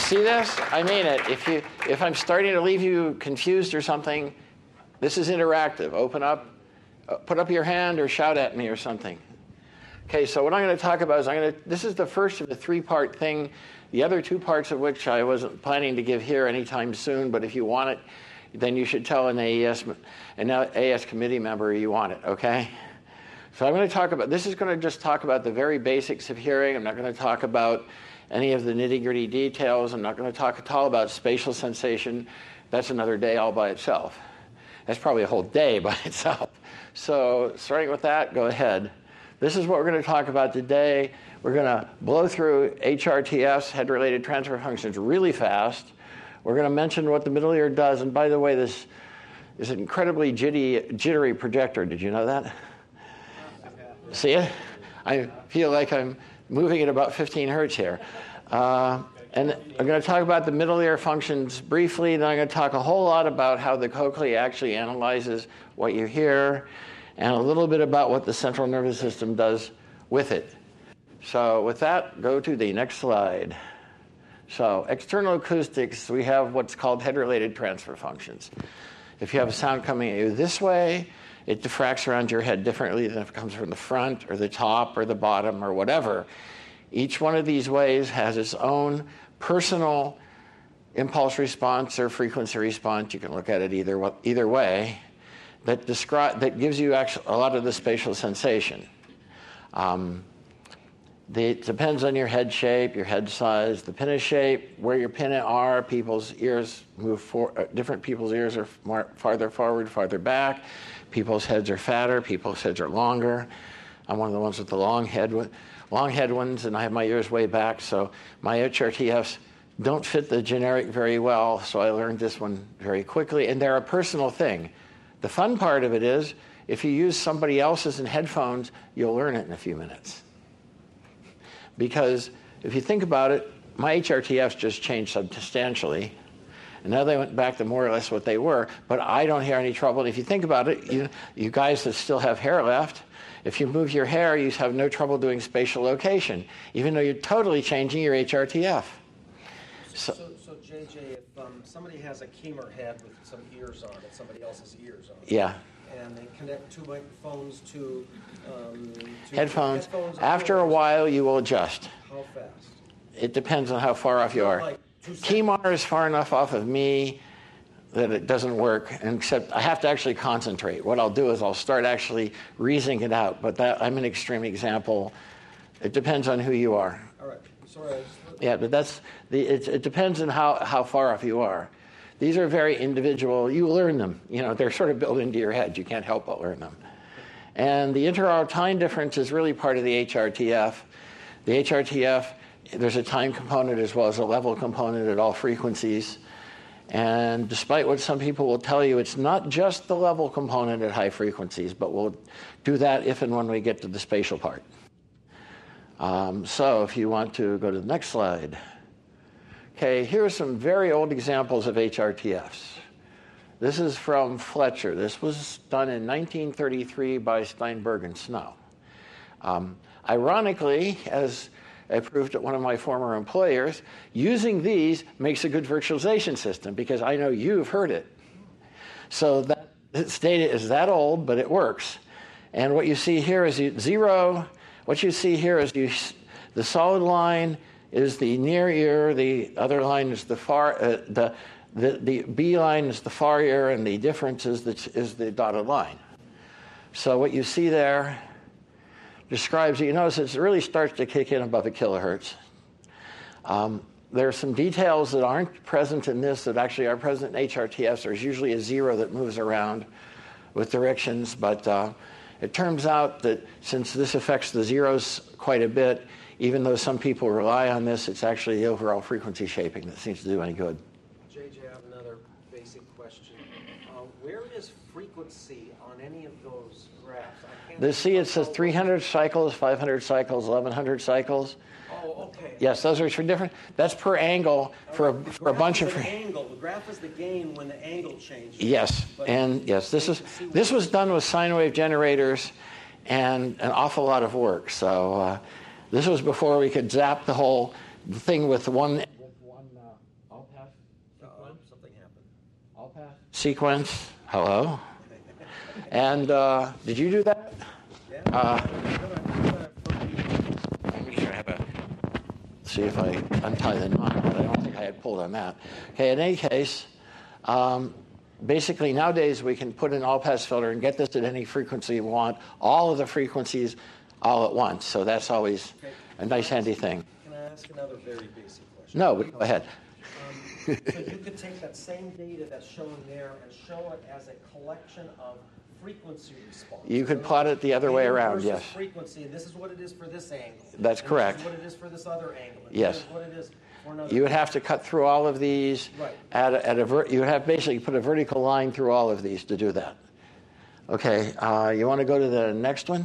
see this? I mean it. If I'm starting to leave you confused or something, this is interactive. Open up, put up your hand or shout at me or something. Okay, so what I'm going to talk about is this is the first of the three-part thing, the other two parts of which I wasn't planning to give here anytime soon, but if you want it, then you should tell an AS committee member you want it, okay? So I'm going to talk about, this is going to just talk about the very basics of hearing. I'm not going to talk about any of the nitty-gritty details. I'm not going to talk at all about spatial sensation. That's another day all by itself. That's probably a whole day by itself. So starting with that, go ahead. This is what we're going to talk about today. We're going to blow through HRTFs, head-related transfer functions, really fast. We're going to mention what the middle ear does. And by the way, this is an incredibly jittery projector. Did you know that? See it? I feel like I'm moving at about 15 hertz here. And I'm going to talk about the middle ear functions briefly. Then I'm going to talk a whole lot about how the cochlea actually analyzes what you hear, and a little bit about what the central nervous system does with it. So with that, go to the next slide. So external acoustics, we have what's called head-related transfer functions. If you have a sound coming at you this way, it diffracts around your head differently than if it comes from the front or the top or the bottom or whatever. Each one of these ways has its own personal impulse response or frequency response. You can look at it either way. That gives you actually a lot of the spatial sensation. It depends on your head shape, your head size, the pinna shape, where your pinna are. People's ears different people's ears are farther forward, farther back. People's heads are fatter. People's heads are longer. I'm one of the ones with the long head ones, and I have my ears way back, so my HRTFs don't fit the generic very well. So I learned this one very quickly, and they're a personal thing. The fun part of it is, if you use somebody else's in headphones, you'll learn it in a few minutes. Because if you think about it, my HRTFs just changed substantially, and now they went back to more or less what they were, but I don't hear any trouble. And if you think about it, you guys that still have hair left, if you move your hair, you have no trouble doing spatial location, even though you're totally changing your HRTF. So JJ, if somebody has a Kiemer head with some ears on it, somebody else's ears on it, yeah, and they connect two microphones to headphones, after a while you will adjust. How fast? It depends on how far off you are. Like Kemar is far enough off of me that it doesn't work, except I have to actually concentrate. What I'll do is I'll start actually reasoning it out, but I'm an extreme example. It depends on who you are. All right. Sorry. Yeah, but it depends on how far off you are. These are very individual. You learn them. They're sort of built into your head. You can't help but learn them. And the interaural time difference is really part of the HRTF. The HRTF, there's a time component as well as a level component at all frequencies. And despite what some people will tell you, it's not just the level component at high frequencies, but we'll do that if and when we get to the spatial part. So if you want to go to the next slide. Okay, here are some very old examples of HRTFs. This is from Fletcher. This was done in 1933 by Steinberg and Snow. Ironically, as I proved at one of my former employers, using these makes a good virtualization system because I know you've heard it. So that data is that old, but it works. And what you see here is zero. What you see here is the solid line is the near ear, the other line is the far, the B line is the far ear, and the difference is the dotted line. So what you see there describes, you notice it really starts to kick in above a kilohertz. There are some details that aren't present in this that actually are present in HRTFs. There's usually a zero that moves around with directions, but it turns out that since this affects the zeros quite a bit, even though some people rely on this, it's actually the overall frequency shaping that seems to do any good. JJ, I have another basic question. Where is frequency on any of those graphs? See, it says 300 cycles, 500 cycles, 1100 cycles. Oh, okay. Yes, those are for different. That's per angle for a bunch of. Angle. The graph is the gain when the angle changes. Yes, and yes, this was done with sine wave generators, and an awful lot of work. So this was before we could zap the whole thing with one sequence. Hello. And did you do that? Yeah. Make sure I have a. See if I untie the knot, but I don't think I had pulled on that. Okay. In any case, basically nowadays we can put an all-pass filter and get this at any frequency you want. All of the frequencies, all at once. So that's always a nice, handy thing. Can I ask another very basic question? No, go ahead. So you could take that same data that's shown there and show it as a collection of frequency response. You could plot it the other way around, yes. Frequency, and this is what it is for this angle. That's correct. This is what it is for this other angle. And Yes. This is what it is for another. You would have to cut through all of these. Right. You would have basically put a vertical line through all of these to do that. Okay, you want to go to the next one?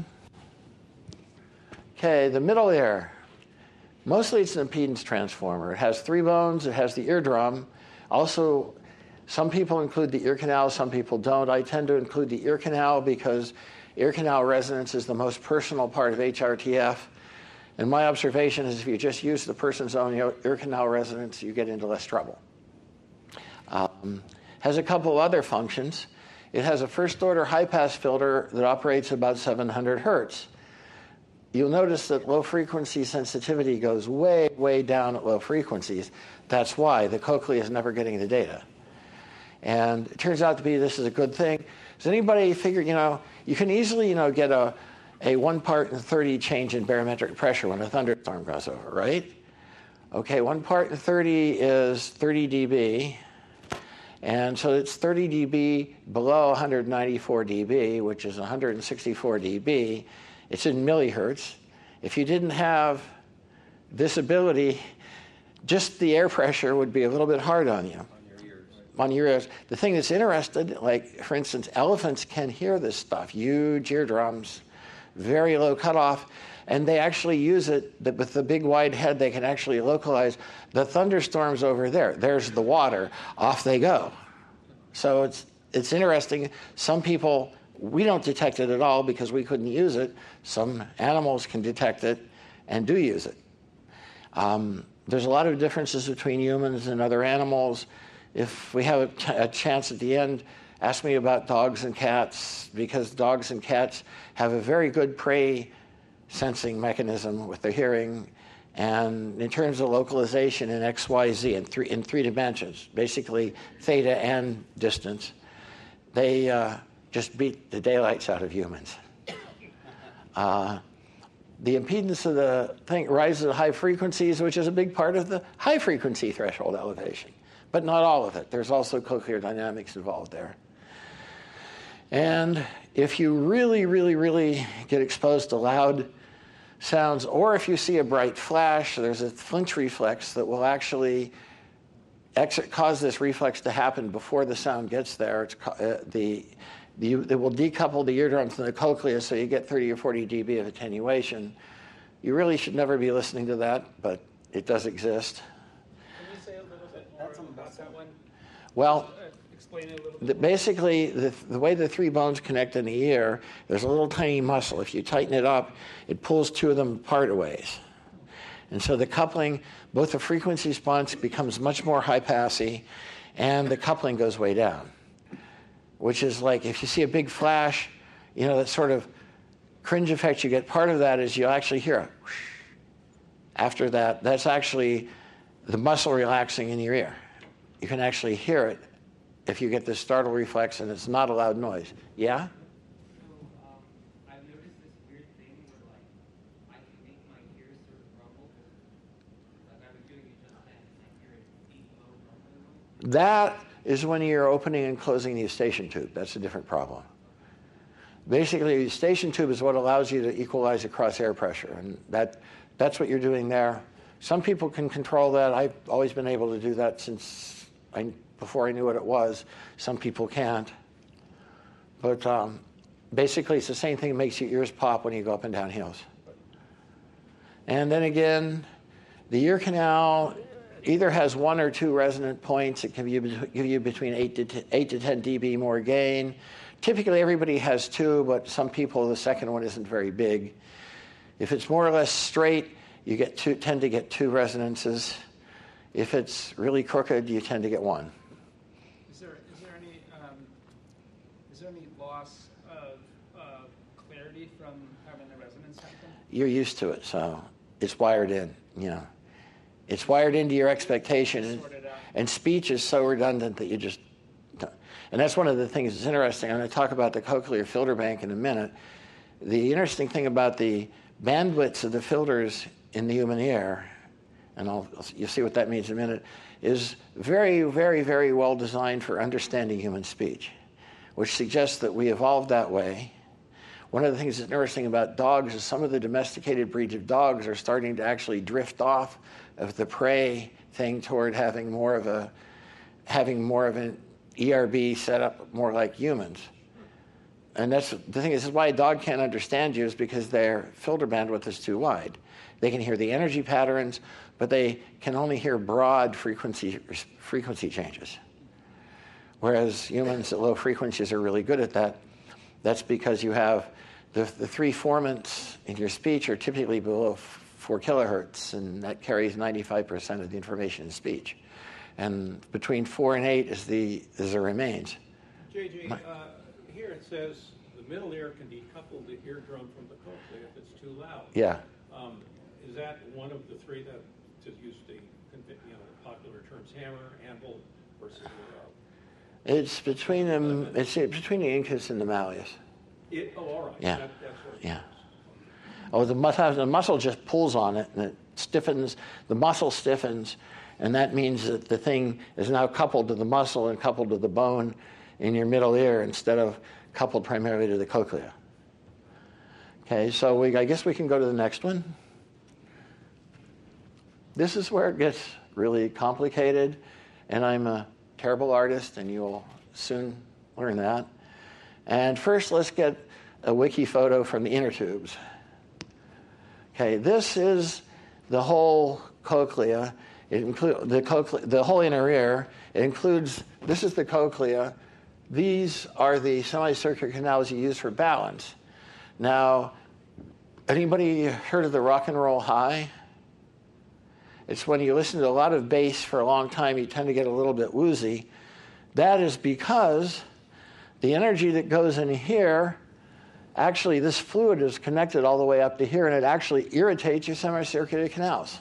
Okay, the middle there. Mostly it's an impedance transformer. It has 3 bones. It has the eardrum. Also, some people include the ear canal, some people don't. I tend to include the ear canal because ear canal resonance is the most personal part of HRTF. And my observation is if you just use the person's own ear canal resonance, you get into less trouble. Has a couple other functions. It has a first-order high-pass filter that operates about 700 hertz. You'll notice that low-frequency sensitivity goes way, way down at low frequencies. That's why the cochlea is never getting the data. And it turns out to be this is a good thing. Does anybody figure, you can easily, get a 1 part in 30 change in barometric pressure when a thunderstorm goes over, right? Okay, 1 part in 30 is 30 dB. And so it's 30 dB below 194 dB, which is 164 dB. It's in millihertz. If you didn't have this ability, just the air pressure would be a little bit hard on you. On your ears. The thing that's interesting, like, for instance, elephants can hear this stuff, huge eardrums, very low cutoff, and they actually use it with the big wide head. They can actually localize the thunderstorms over there. There's the water. Off they go. So it's interesting. Some people, we don't detect it at all because we couldn't use it. Some animals can detect it and do use it. There's a lot of differences between humans and other animals. If we have a chance at the end, ask me about dogs and cats, because dogs and cats have a very good prey sensing mechanism with their hearing. And in terms of localization in X, Y, Z, in three dimensions, basically theta and distance, they just beat the daylights out of humans. The impedance of the thing rises at high frequencies, which is a big part of the high frequency threshold elevation. But not all of it. There's also cochlear dynamics involved there. And if you really, really, really get exposed to loud sounds, or if you see a bright flash, there's a flinch reflex that will actually cause this reflex to happen before the sound gets there. It will decouple the eardrum from the cochlea, so you get 30 or 40 dB of attenuation. You really should never be listening to that, but it does exist. Can you say a little bit more about that one? Well, explain it a little bit. Basically, the way the 3 bones connect in the ear, there's a little tiny muscle. If you tighten it up, it pulls 2 of them apart a ways. And so the coupling, both the frequency response becomes much more high-passy, and the coupling goes way down. Which is like if you see a big flash, that sort of cringe effect you get, part of that is you'll actually hear a whoosh. After that, that's actually the muscle relaxing in your ear. You can actually hear it if you get this startle reflex and it's not a loud noise. Yeah? So, I've noticed this weird thing where, I can make my ears sort of rumble. I was doing it just then, and I hear it deep, low rumbling. That is when you're opening and closing the eustachian tube. That's a different problem. Basically, the eustachian tube is what allows you to equalize across air pressure, and that's what you're doing there. Some people can control that. I've always been able to do that since before I knew what it was. Some people can't. But basically, it's the same thing that makes your ears pop when you go up and down hills. And then again, the ear canal either has 1 or 2 resonant points. It can give you between 8 to 10 dB more gain. Typically, everybody has 2, but some people, the second one isn't very big. If it's more or less straight, you tend to get 2 resonances. If it's really crooked, you tend to get 1. Is there any you're used to it, so it's wired in, you know. It's wired into your expectation, and speech is so redundant that you just don't. And that's one of the things that's interesting. I'm going to talk about the cochlear filter bank in a minute. The interesting thing about the bandwidths of the filters in the human ear, and you'll see what that means in a minute, is very, very, very well designed for understanding human speech, which suggests that we evolved that way. One of the things that's interesting about dogs is some of the domesticated breeds of dogs are starting to actually drift off of the prey thing toward having more of an ERB set up more like humans. And that's the thing. This is why a dog can't understand you, is because their filter bandwidth is too wide. They can hear the energy patterns, but they can only hear broad frequency changes. Whereas humans at low frequencies are really good at that. That's because you have the three formants in your speech are typically below 4 kilohertz, and that carries 95% of the information in speech. And between 4 and 8 is the remains. JJ, here it says the middle ear can decouple the eardrum from the cochlea if it's too loud. Yeah. Is that one of the three that, to use the popular terms, hammer, anvil, versus It's between them. It's between the incus and the malleus. all right. Yeah. That's what Yeah. Oh, the muscle just pulls on it, and it stiffens. The muscle stiffens, and that means that the thing is now coupled to the muscle and coupled to the bone in your middle ear instead of coupled primarily to the cochlea. Okay, so I guess we can go to the next one. This is where it gets really complicated, and I'm a terrible artist, and you'll soon learn that. And first, let's get a wiki photo from the inner tubes. Okay, this is the whole cochlea. It includes the whole inner ear. It includes, this is the cochlea. These are the semicircular canals you use for balance. Now, anybody heard of the rock and roll high? It's when you listen to a lot of bass for a long time, you tend to get a little bit woozy. That is because the energy that goes in here, actually this fluid is connected all the way up to here, and it actually irritates your semicircular canals.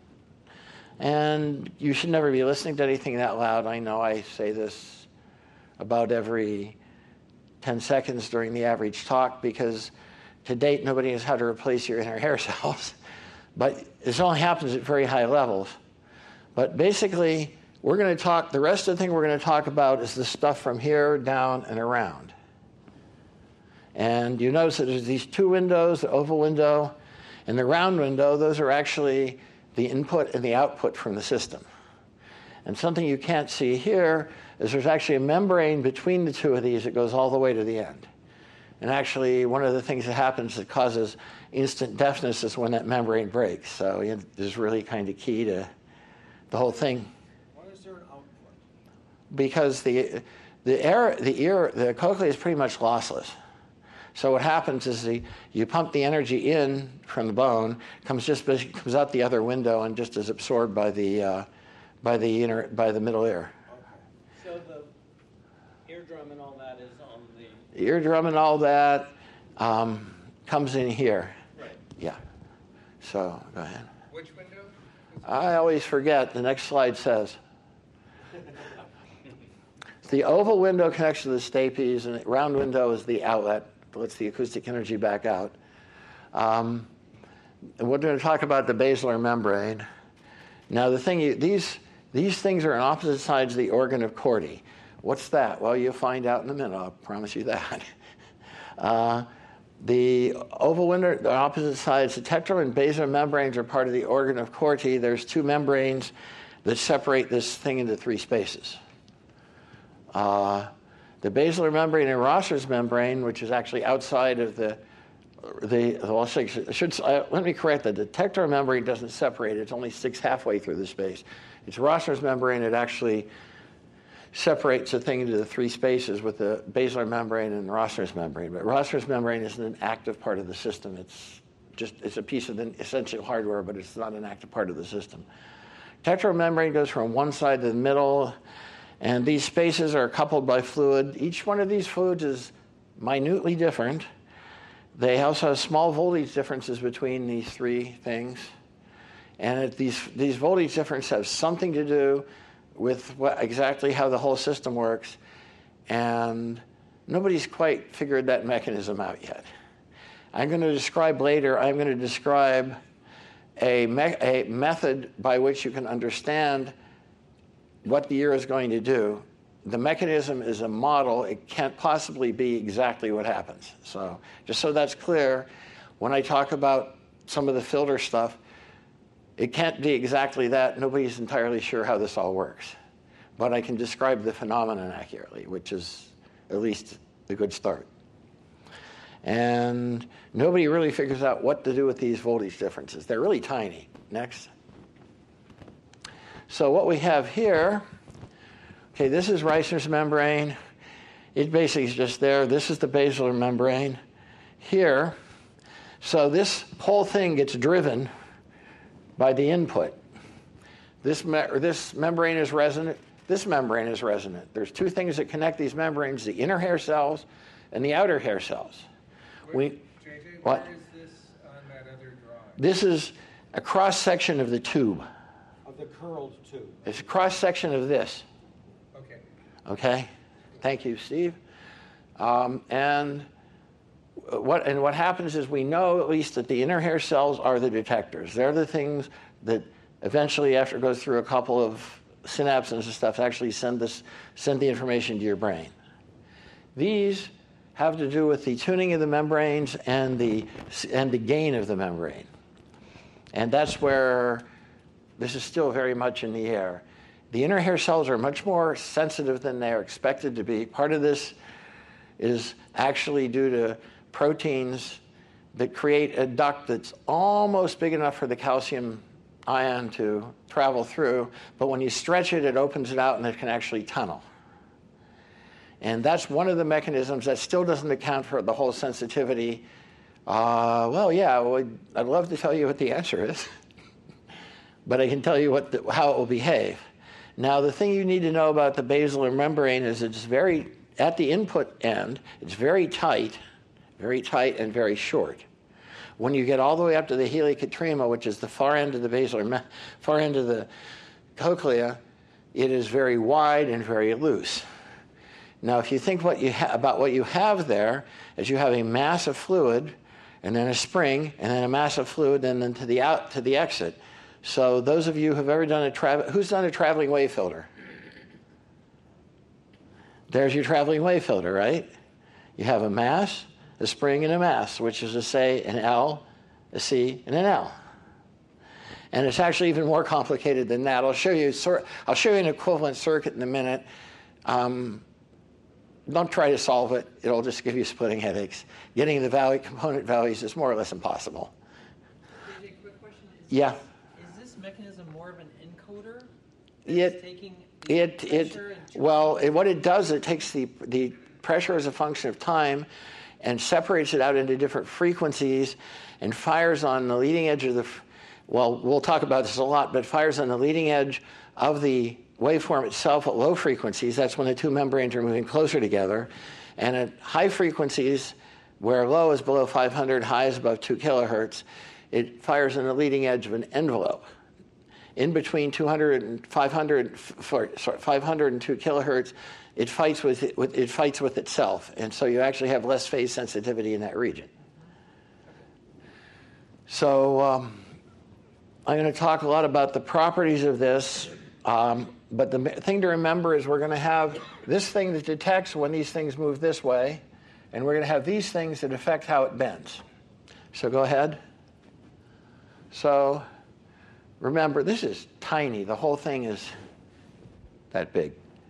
And you should never be listening to anything that loud. I know I say this about every 10 seconds during the average talk, because to date nobody knows how to replace your inner hair cells. But this only happens at very high levels. But basically, we're going to talk, the rest of the thing we're going to talk about is the stuff from here down and around. And you notice that there's these two windows, the oval window and the round window. Those are actually the input and the output from the system. And something you can't see here is there's actually a membrane between the two of these that goes all the way to the end. And actually, one of the things that happens that causes instant deafness is when that membrane breaks. So it is really kind of key to the whole thing. Why is there an output? Because the cochlea is pretty much lossless. So what happens is you pump the energy in from the bone, comes out the other window and just is absorbed by the middle ear. Okay. So the eardrum and all that is on the... The eardrum and all that comes in here. Right. Yeah. So go ahead. Which window? I always forget. The next slide says. The oval window connects to the stapes, and the round window is the outlet. Lets the acoustic energy back out. And we're going to talk about the basilar membrane. Now, the thing these things are on opposite sides of the organ of Corti. What's that? Well, you'll find out in a minute. I'll promise you that. The oval window, the opposite sides, the tectile and basilar membranes are part of the organ of Corti. There's two membranes that separate this thing into three spaces. The basilar membrane and Rosser's membrane, which is actually outside of let me correct that. The tectile membrane doesn't separate. It only sticks halfway through the space. It's Rosser's membrane. It actually separates the thing into the three spaces with the basilar membrane and Rosser's membrane. But Rosser's membrane isn't an active part of the system. It's a piece of the essential hardware, but it's not an active part of the system. Tectile membrane goes from one side to the middle, and these spaces are coupled by fluid. Each one of these fluids is minutely different. They also have small voltage differences between these three things. And these voltage differences have something to do with exactly how the whole system works. And nobody's quite figured that mechanism out yet. I'm going to describe later, I'm going to describe a method by which you can understand what the ear is going to do. The mechanism is a model. It can't possibly be exactly what happens. So just so that's clear, when I talk about some of the filter stuff, it can't be exactly that. Nobody's entirely sure how this all works. But I can describe the phenomenon accurately, which is at least a good start. And nobody really figures out what to do with these voltage differences. They're really tiny. Next. So what we have here, okay, this is Reissner's membrane. It basically is just there. This is the basilar membrane here. So this whole thing gets driven by the input. This membrane is resonant. This membrane is resonant. There's two things that connect these membranes, the inner hair cells and the outer hair cells. JJ, what? Where is this on that other drawing? This is a cross-section of the tube. Of the curled tube. It's a cross-section of this. Okay. Okay? Thank you, Steve. And what happens is we know at least that the inner hair cells are the detectors. They're the things that eventually, after it goes through a couple of synapses and stuff, actually send the information to your brain. These have to do with the tuning of the membranes and the gain of the membrane. And that's where this is still very much in the air. The inner hair cells are much more sensitive than they are expected to be. Part of this is actually due to proteins that create a duct that's almost big enough for the calcium ion to travel through, but when you stretch it, it opens it out and it can actually tunnel. And that's one of the mechanisms that still doesn't account for the whole sensitivity. I'd love to tell you what the answer is, but I can tell you how it will behave. Now, the thing you need to know about the basilar membrane is it's very, at the input end, it's very tight and very short. When you get all the way up to the helicotrema, which is the far end of the far end of the cochlea, it is very wide and very loose. Now, if you think about what you have there, is you have a mass of fluid, and then a spring, and then a mass of fluid, and then to the exit. So those of you who have ever done who's done a traveling wave filter? There's your traveling wave filter, right? You have a mass, a spring, and a mass, which is to say an L, a C, and an L. And it's actually even more complicated than that. I'll show you an equivalent circuit in a minute. Don't try to solve it. It'll just give you splitting headaches. Getting the component values is more or less impossible. JJ, quick question. Yeah. Is this mechanism more of an encoder? What it does, it takes the pressure as a function of time and separates it out into different frequencies and fires on the leading edge of we'll talk about this a lot, but fires on the leading edge of the waveform itself at low frequencies. That's when the two membranes are moving closer together. And at high frequencies, where low is below 500, high is above 2 kilohertz, it fires on the leading edge of an envelope. In between 500 and 2 kilohertz, it fights with itself. And so you actually have less phase sensitivity in that region. So I'm going to talk a lot about the properties of this. But the thing to remember is we're going to have this thing that detects when these things move this way, and we're going to have these things that affect how it bends. So go ahead. So remember, this is tiny. The whole thing is that big.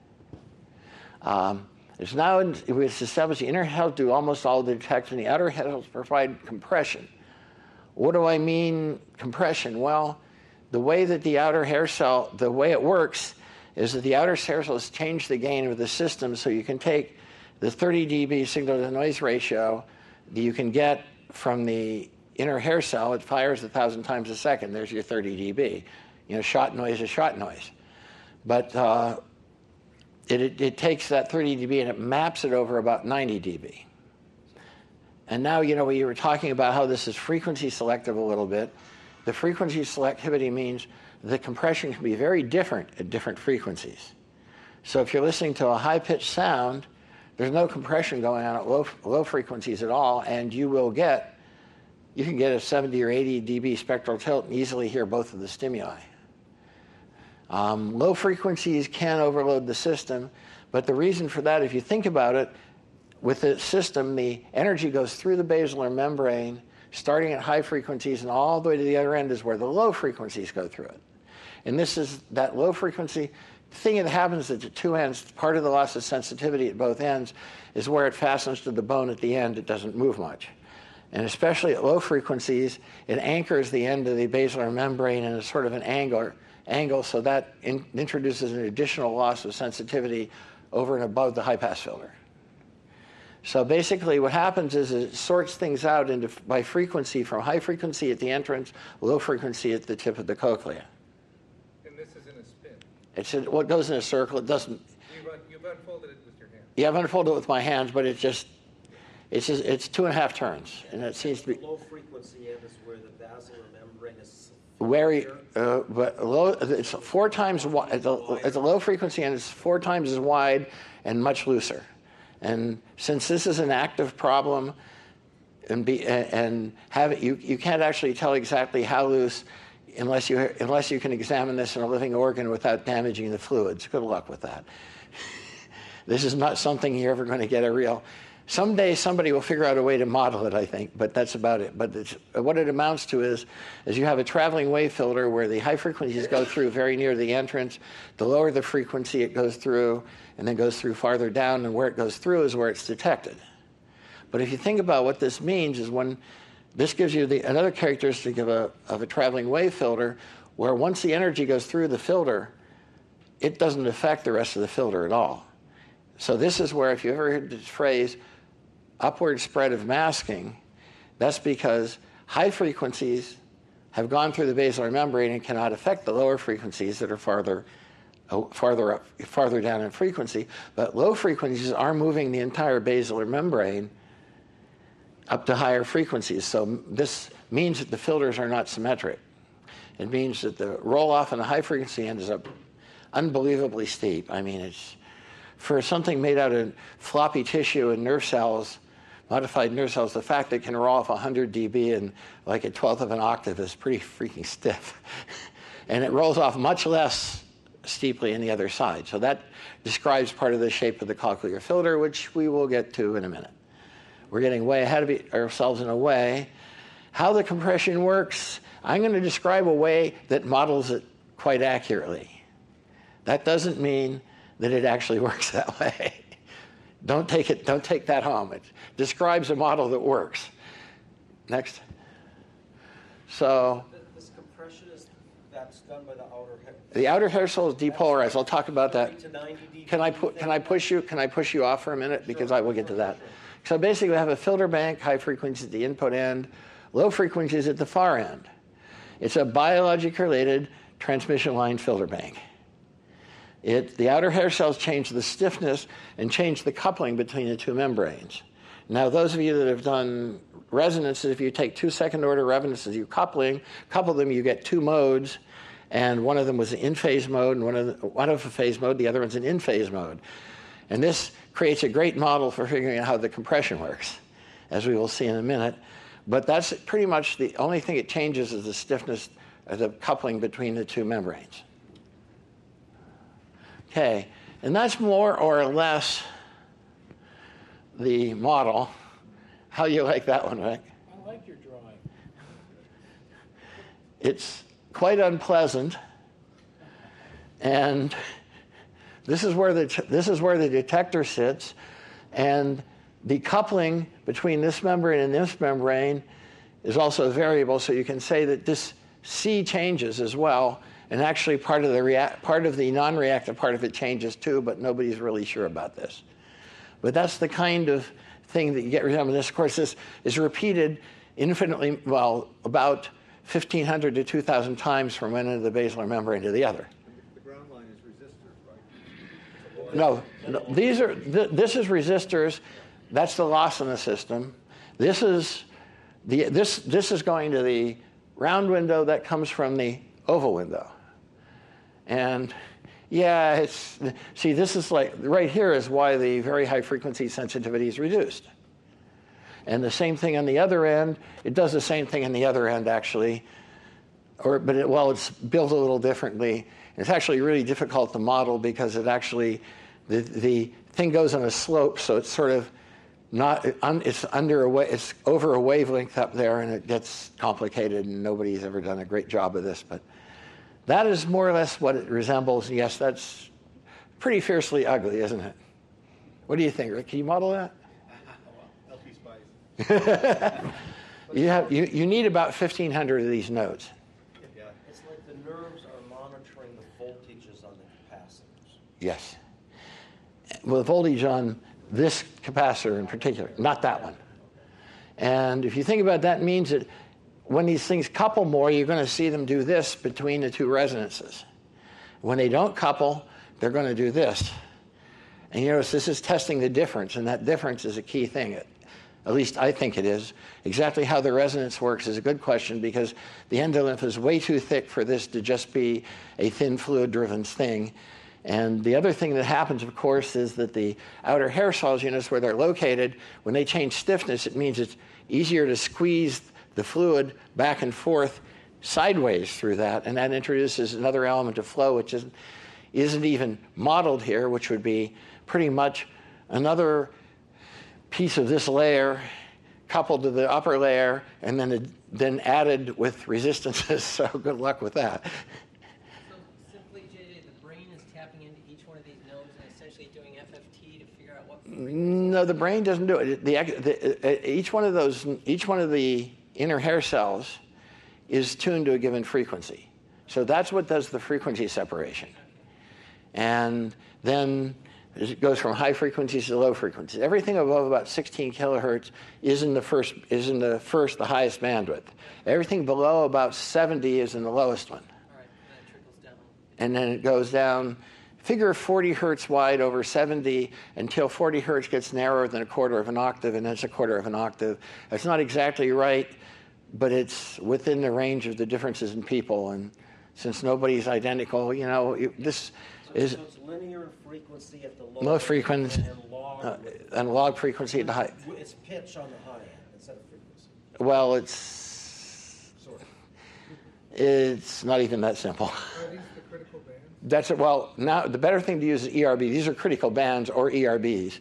It's established the inner hair do almost all the detection. The outer hair provide compression. What do I mean compression? Well, the way that the outer hair cell, the way it works is that the outer hair cells change the gain of the system, so you can take the 30 dB signal-to-noise ratio that you can get from the inner hair cell. It fires 1,000 times a second. There's your 30 dB. Shot noise is shot noise. But it takes that 30 dB and it maps it over about 90 dB. And now, we were talking about how this is frequency selective a little bit. The frequency selectivity means the compression can be very different at different frequencies. So if you're listening to a high-pitched sound, there's no compression going on at low frequencies at all, and you can get a 70 or 80 dB spectral tilt and easily hear both of the stimuli. Low frequencies can overload the system, but the reason for that, if you think about it, with the system, the energy goes through the basilar membrane, starting at high frequencies, and all the way to the other end is where the low frequencies go through it. And this is that low frequency thing that happens at the two ends. Part of the loss of sensitivity at both ends is where it fastens to the bone at the end. It doesn't move much. And especially at low frequencies, it anchors the end of the basilar membrane in a sort of an angle, so that introduces an additional loss of sensitivity over and above the high-pass filter. So basically what happens is it sorts things out by frequency, from high frequency at the entrance, low frequency at the tip of the cochlea. And this is in a spin. What goes in a circle, it doesn't... You've unfolded it with your hand. Yeah, I've unfolded it with my hands, but it's 2.5 turns, and it seems to be... The low frequency end is where the basilar membrane is... but low, it's 4 times wide. At the low frequency end, it's 4 times as wide and much looser. And since this is an active problem, you can't actually tell exactly how loose unless you can examine this in a living organ without damaging the fluids. Good luck with that. This is not something you're ever going to get a real... Someday somebody will figure out a way to model it, I think, but that's about it. But what it amounts to is you have a traveling wave filter where the high frequencies go through very near the entrance. The lower the frequency, it goes through, and then goes through farther down, and where it goes through is where it's detected. But if you think about what this means is when this gives you another characteristic of a traveling wave filter, where once the energy goes through the filter, it doesn't affect the rest of the filter at all. So this is where, if you ever heard this phrase, upward spread of masking, that's because high frequencies have gone through the basilar membrane and cannot affect the lower frequencies that are farther down in frequency. But low frequencies are moving the entire basilar membrane up to higher frequencies. So this means that the filters are not symmetric. It means that the roll-off on the high frequency end is unbelievably steep. I mean, it's for something made out of floppy tissue and nerve cells, modified nerve cells, the fact that it can roll off 100 dB in like a 12th of an octave is pretty freaking stiff. And it rolls off much less steeply in the other side. So that describes part of the shape of the cochlear filter, which we will get to in a minute. We're getting way ahead of ourselves in a way. How the compression works, I'm going to describe a way that models it quite accurately. That doesn't mean that it actually works that way. Don't take that home. It describes a model that works. Next. So This compression that's done by the outer hair. the outer hair cell is depolarized. I'll talk about that. 30 to 90 dB. Can I push you off for a minute, because I will get to that. So basically, we have a filter bank, high frequencies at the input end, low frequencies at the far end. It's a biologically related transmission line filter bank. The outer hair cells change the stiffness and change the coupling between the two membranes. Now, those of you that have done resonances, if you take 2 second-order resonances, you couple them, you get 2 modes, and one of them was an in-phase mode, and one of a phase mode, the other one's an in-phase mode. And this creates a great model for figuring out how the compression works, as we will see in a minute. But that's pretty much the only thing it changes is the stiffness, or the coupling between the two membranes. Okay, and that's more or less the model. How do you like that one, Rick? I like your drawing. It's quite unpleasant, and this is where the detector sits, and the coupling between this membrane and this membrane is also variable, so you can say that this C changes as well. And actually, part of the non-reactive part of it changes too, but nobody's really sure about this. But that's the kind of thing that you get from this. Of course, this is repeated infinitely, well, about 1,500 to 2,000 times from one end of the basilar membrane to the other. The ground line is resistors, right? No, this is resistors. That's the loss in the system. This is this is going to the round window that comes from the oval window. And yeah, this is like, right here is why the very high frequency sensitivity is reduced. And the same thing on the other end, it does the same thing on the other end actually, but it's built a little differently. It's actually really difficult to model because it actually, the thing goes on a slope, so it's sort of it's over a wavelength up there, and it gets complicated, and nobody's ever done a great job of this, but that is more or less what it resembles. Yes, that's pretty fiercely ugly, isn't it? What do you think, Rick? Can you model that? You need about 1,500 of these nodes. Yeah. It's like the nerves are monitoring the voltages on the capacitors. Yes. Well, the voltage on this capacitor in particular, not that one. And if you think about that, it means that when these things couple more, you're going to see them do this between the two resonances. When they don't couple, they're going to do this. And you notice this is testing the difference, and that difference is a key thing. At least I think it is. Exactly how the resonance works is a good question, because the endolymph is way too thick for this to just be a thin fluid-driven thing. And the other thing that happens, of course, is that the outer hair cells, you notice where they're located, when they change stiffness, it means it's easier to squeeze the fluid back and forth sideways through that, and that introduces another element of flow which isn't even modeled here, which would be pretty much another piece of this layer coupled to the upper layer and then added with resistances. So good luck with that. So simply, JJ, the brain is tapping into each one of these nodes and essentially doing FFT to figure out what frequency. No, the brain doesn't do it. Each one of the inner hair cells is tuned to a given frequency. So that's what does the frequency separation. And then it goes from high frequencies to low frequencies. Everything above about 16 kilohertz is in the highest bandwidth. Everything below about 70 is in the lowest one. All right, and that trickles down. And then it goes down, figure 40 hertz wide over 70 until 40 hertz gets narrower than a quarter of an octave, and then it's a quarter of an octave. That's not exactly right, but it's within the range of the differences in people. And since nobody's identical, this is... So it's linear in frequency at the low frequency and log frequency at the high. It's pitch on the high end instead of frequency. Well, it's not even that simple. Are these the critical bands? That's it. Well, now the better thing to use is ERB. These are critical bands or ERBs.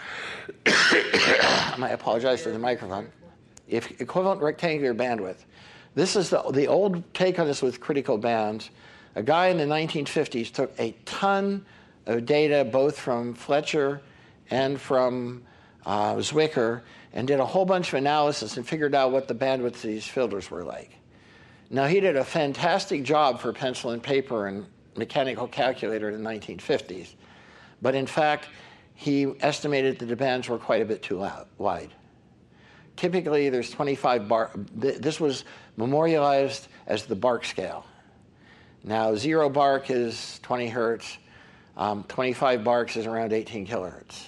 I apologize for the microphone. If equivalent rectangular bandwidth. This is the old take on this with critical bands. A guy in the 1950s took a ton of data, both from Fletcher and from Zwicker, and did a whole bunch of analysis and figured out what the bandwidth of these filters were like. Now, he did a fantastic job for pencil and paper and mechanical calculator in the 1950s. But in fact, he estimated that the bands were quite a bit too wide. Typically, there's 25 bar. This was memorialized as the bark scale. Now, 0 bark is 20 hertz. 25 barks is around 18 kilohertz.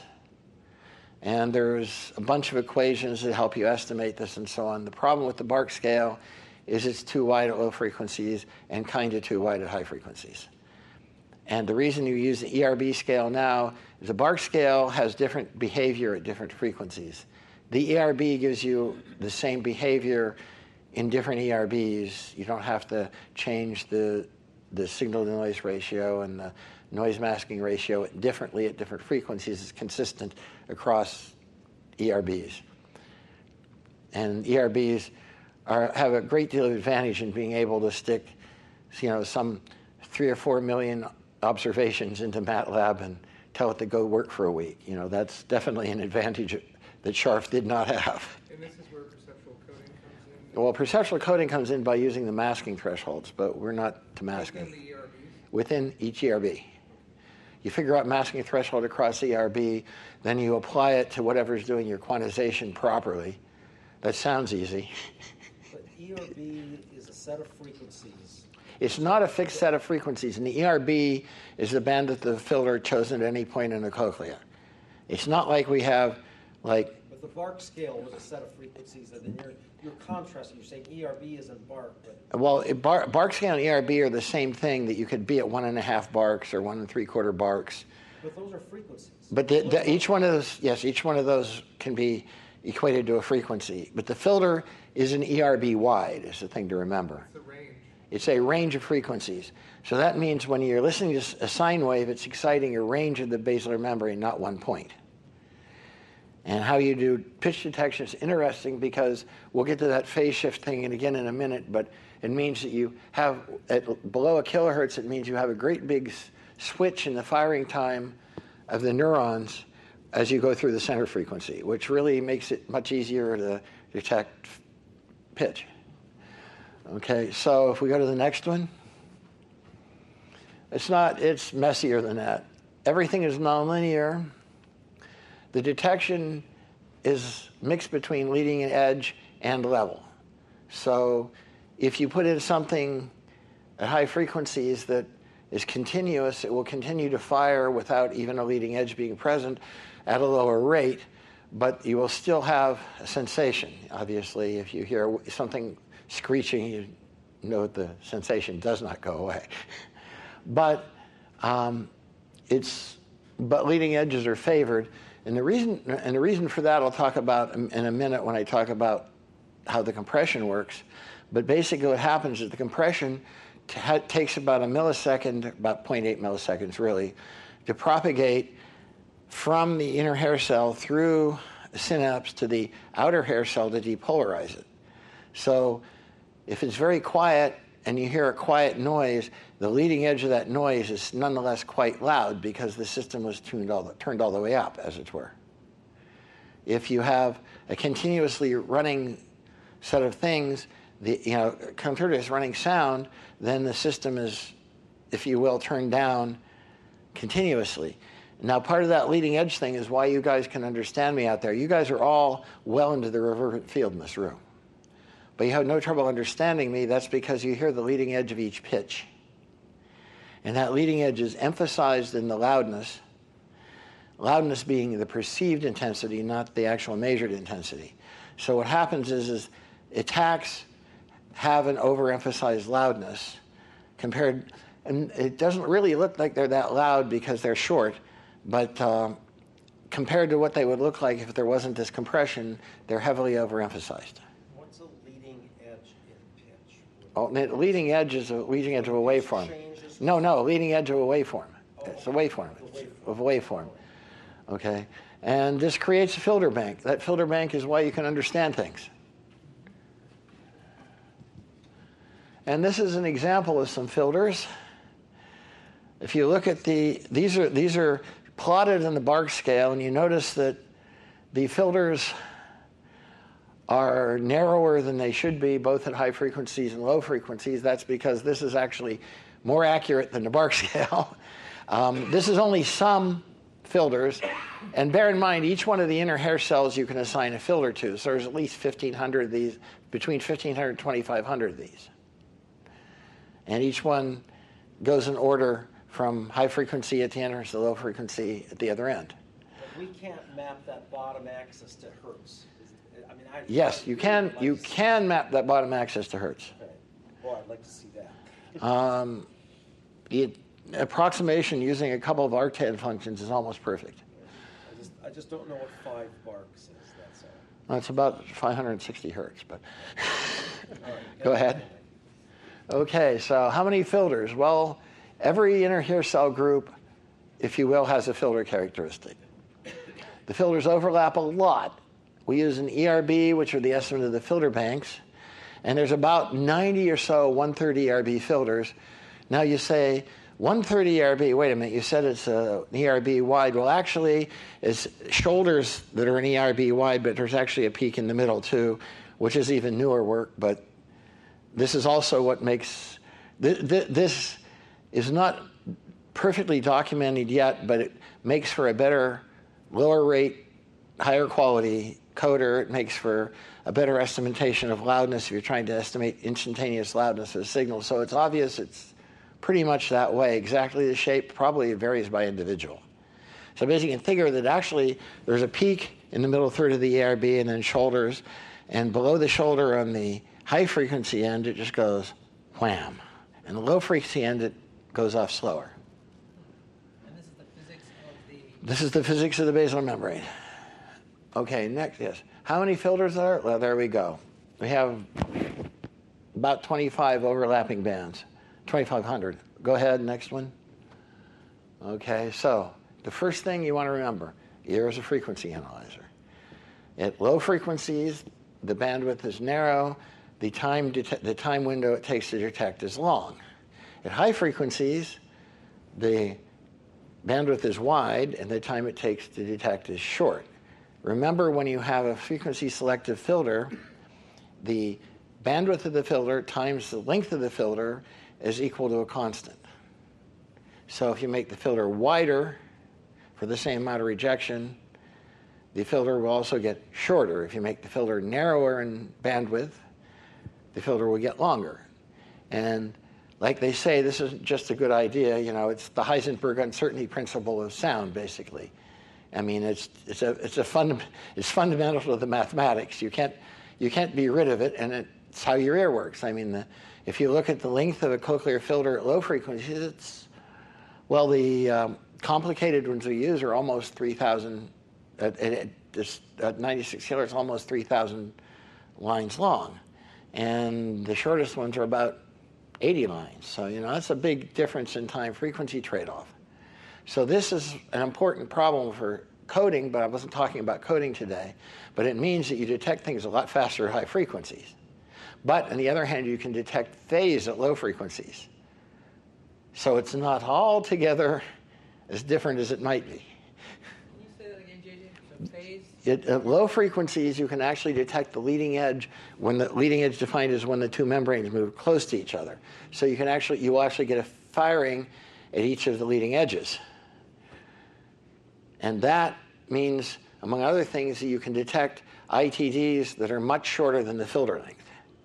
And there's a bunch of equations that help you estimate this and so on. The problem with the bark scale is it's too wide at low frequencies and kind of too wide at high frequencies. And the reason you use the ERB scale now is the bark scale has different behavior at different frequencies. The ERB gives you the same behavior in different ERBs. You don't have to change the signal-to-noise ratio and the noise masking ratio differently at different frequencies. It's consistent across ERBs. And ERBs have a great deal of advantage in being able to stick, some 3 or 4 million observations into MATLAB and tell it to go work for a week. That's definitely an advantage that Scharf did not have. And this is where perceptual coding comes in? Well, perceptual coding comes in by using the masking thresholds, but we're not to masking. Within the ERBs? Within each ERB. You figure out masking threshold across ERB, then you apply it to whatever's doing your quantization properly. That sounds easy. But ERB is a set of frequencies. It's not a fixed set of frequencies, and the ERB is the bandwidth of the filter chosen at any point in the cochlea. It's not like we have, But the the bark scale was a set of frequencies, and then you're contrasting, you're saying ERB is in bark, but Well, bark scale and ERB are the same thing, that you could be at 1.5 barks or 1 3/4 barks. but those are frequencies. But each one of those, yes, each one of those can be equated to a frequency. But the filter is an ERB wide, is the thing to remember. It's the range. It's a range of frequencies. So that means when you're listening to a sine wave, it's exciting a range of the basilar membrane, not one point. And how you do pitch detection is interesting, because we'll get to that phase shift thing again in a minute, but it means that you have, below a kilohertz, it means you have a great big switch in the firing time of the neurons as you go through the center frequency, which really makes it much easier to detect pitch. Okay, so if we go to the next one, it's messier than that. Everything is nonlinear. The detection is mixed between leading edge and level. So if you put in something at high frequencies that is continuous, it will continue to fire without even a leading edge being present at a lower rate, but you will still have a sensation. Obviously, if you hear something screeching, you know the sensation does not go away. But leading edges are favored, and the reason for that I'll talk about in a minute when I talk about how the compression works. But basically, what happens is the compression takes about a millisecond, about 0.8 milliseconds really, to propagate from the inner hair cell through the synapse to the outer hair cell to depolarize it. So if it's very quiet and you hear a quiet noise, the leading edge of that noise is nonetheless quite loud, because the system was turned all the way up, as it were. If you have a continuously running set of things, continuous running sound, then the system is, if you will, turned down continuously. Now, part of that leading edge thing is why you guys can understand me out there. You guys are all well into the reverberant field in this room. But you have no trouble understanding me. That's because you hear the leading edge of each pitch. And that leading edge is emphasized in the loudness, loudness being the perceived intensity, not the actual measured intensity. So what happens is attacks have an overemphasized loudness compared, and it doesn't really look like they're that loud because they're short, but compared to what they would look like if there wasn't this compression, they're heavily overemphasized. What's a leading edge in pitch? Oh, the leading edge is a leading edge of a waveform. No, leading edge of a waveform. It's a waveform. Of a waveform. Okay? And this creates a filter bank. That filter bank is why you can understand things. And this is an example of some filters. If you look at these are plotted in the bark scale, and you notice that the filters are narrower than they should be, both at high frequencies and low frequencies. That's because this is actually more accurate than the bark scale. This is only some filters, and bear in mind, each one of the inner hair cells you can assign a filter to. So there's at least 1,500 of these, between 1,500 and 2,500 of these. And each one goes in order from high frequency at the end to low frequency at the other end. But we can't map that bottom axis to hertz. Yes, you can. You can map that bottom axis to hertz. Okay. Boy, I'd like to see that. The approximation using a couple of arctan functions is almost perfect. I just don't know what 5 barks is. That's all. Well, it's about 560 hertz, but All right, go ahead. Okay, so how many filters? Well, every inner hair cell group, if you will, has a filter characteristic. The filters overlap a lot. We use an ERB, which are the estimate of the filter banks, and there's about 90 or so 130 ERB filters. Now you say, 130 ERB, wait a minute, you said it's an ERB wide. Well, actually, it's shoulders that are an ERB wide, but there's actually a peak in the middle too, which is even newer work, but this is also what makes, this is not perfectly documented yet, but it makes for a better, lower rate, higher quality coder. It makes for a better estimation of loudness if you're trying to estimate instantaneous loudness of a signal. So it's obvious it's pretty much that way. Exactly the shape probably varies by individual. So basically you can figure that actually there's a peak in the middle third of the ARB, and then shoulders. And below the shoulder on the high frequency end, it just goes wham. And the low frequency end, it goes off slower. And this is the physics of the... This is the physics of the basal membrane. Okay, next, yes. How many filters are there? Well, there we go. We have about 25 overlapping bands, 2,500. Go ahead, next one. Okay, so the first thing you want to remember, ear is a frequency analyzer. At low frequencies, the bandwidth is narrow, the time window it takes to detect is long. At high frequencies, the bandwidth is wide and the time it takes to detect is short. Remember, when you have a frequency selective filter, the bandwidth of the filter times the length of the filter is equal to a constant. So if you make the filter wider for the same amount of rejection, the filter will also get shorter. If you make the filter narrower in bandwidth, the filter will get longer. And like they say, this isn't just a good idea. You know, it's the Heisenberg uncertainty principle of sound, basically. I mean, it's fundamental to the mathematics. You can't be rid of it, and it's how your ear works. I mean, if you look at the length of a cochlear filter at low frequencies, the complicated ones we use are almost 3,000. At 96 kilohertz, almost 3,000 lines long, and the shortest ones are about 80 lines. So you know that's a big difference in time-frequency trade-off. So this is an important problem for coding, but I wasn't talking about coding today. But it means that you detect things a lot faster at high frequencies. But on the other hand, you can detect phase at low frequencies. So it's not altogether as different as it might be. Can you say that again, JJ? So phase? At low frequencies, you can actually detect the leading edge, when the leading edge defined as when the two membranes move close to each other. So you will actually get a firing at each of the leading edges. And that means, among other things, that you can detect ITDs that are much shorter than the filter length.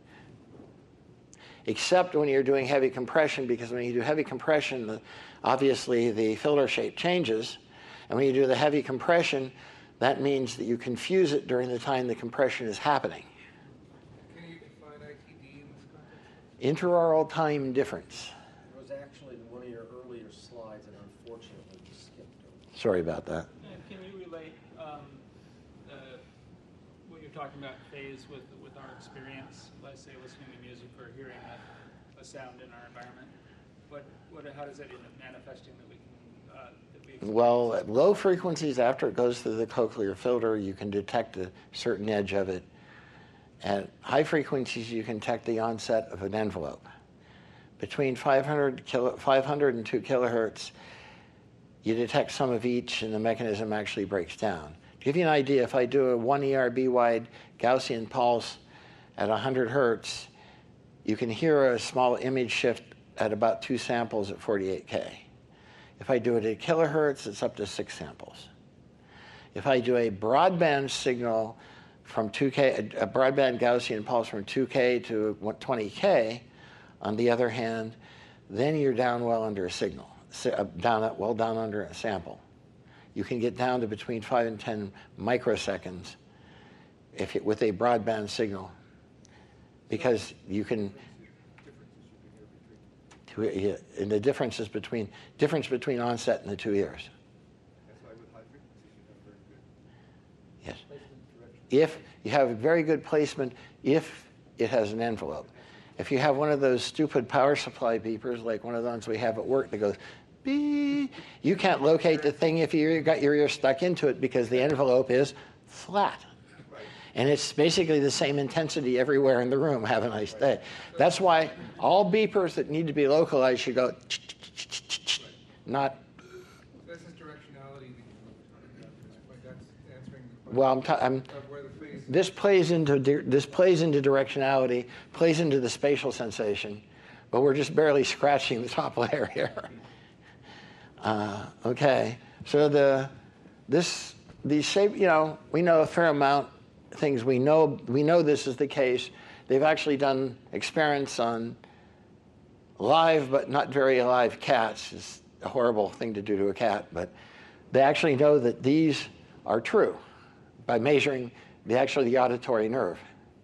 Except when you're doing heavy compression, because when you do heavy compression, obviously the filter shape changes. And when you do the heavy compression, that means that you confuse it during the time the compression is happening. Can you define ITD in this context? Interaural time difference. It was actually one of your earlier slides, and unfortunately you skipped it. Sorry about that. Can you relate what you're talking about phase with our experience? Let's say listening to music or hearing a sound in our environment. How does that end up manifesting that we can? Well, at low frequencies, after it goes through the cochlear filter, you can detect a certain edge of it. At high frequencies, you can detect the onset of an envelope. Between 500 and 2 kilohertz, you detect some of each, and the mechanism actually breaks down. To give you an idea, if I do a 1 ERB wide Gaussian pulse at 100 hertz, you can hear a small image shift at about 2 samples at 48K. If I do it at kilohertz, it's up to 6 samples. If I do a broadband signal from 2K, a broadband Gaussian pulse from 2K to 20K, on the other hand, then you're down well under a signal, well down under a sample. You can get down to between 5 and 10 microseconds with a broadband signal, because you can. And the difference between onset and the 2 ears. That's why with high frequencies you have very good. Yes. If you have very good placement, if it has an envelope. If you have one of those stupid power supply beepers, like one of the ones we have at work that goes beep, you can't locate the thing if you got your ear stuck into it because the envelope is flat. And it's basically the same intensity everywhere in the room. Have a nice day. That's why all beepers that need to be localized should go not. This is directionality that you were talking about. That's answering the question Well, of where the phase is. this plays into directionality, plays into the spatial sensation, but we're just barely scratching the top layer here. Okay, so these shape, we know a fair amount. Things we know this is the case. They've actually done experiments on live but not very alive cats. It's a horrible thing to do to a cat, but they actually know that these are true. by measuring the auditory nerve.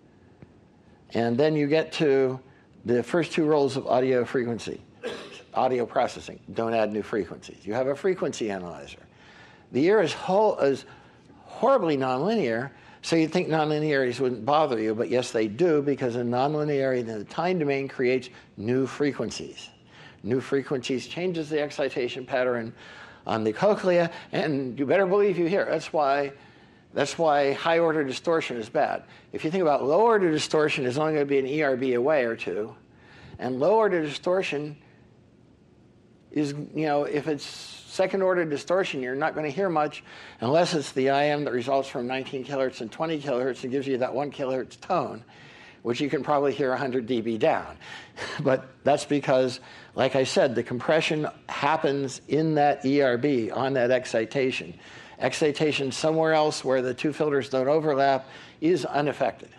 And then you get to the first two roles of audio frequency, audio processing. Don't add new frequencies. You have a frequency analyzer. The ear is horribly nonlinear, so you'd think nonlinearities wouldn't bother you, but yes, they do, because a nonlinearity in the time domain creates new frequencies. New frequencies changes the excitation pattern on the cochlea, and you better believe you hear. That's why high-order distortion is bad. If you think about low-order distortion, is only going to be an ERB away or two, and low-order distortion is, if it's second-order distortion, you're not going to hear much unless it's the IM that results from 19 kilohertz and 20 kilohertz and gives you that 1 kilohertz tone, which you can probably hear 100 dB down. But that's because, like I said, the compression happens in that ERB, on that excitation. Excitation somewhere else where the two filters don't overlap is unaffected,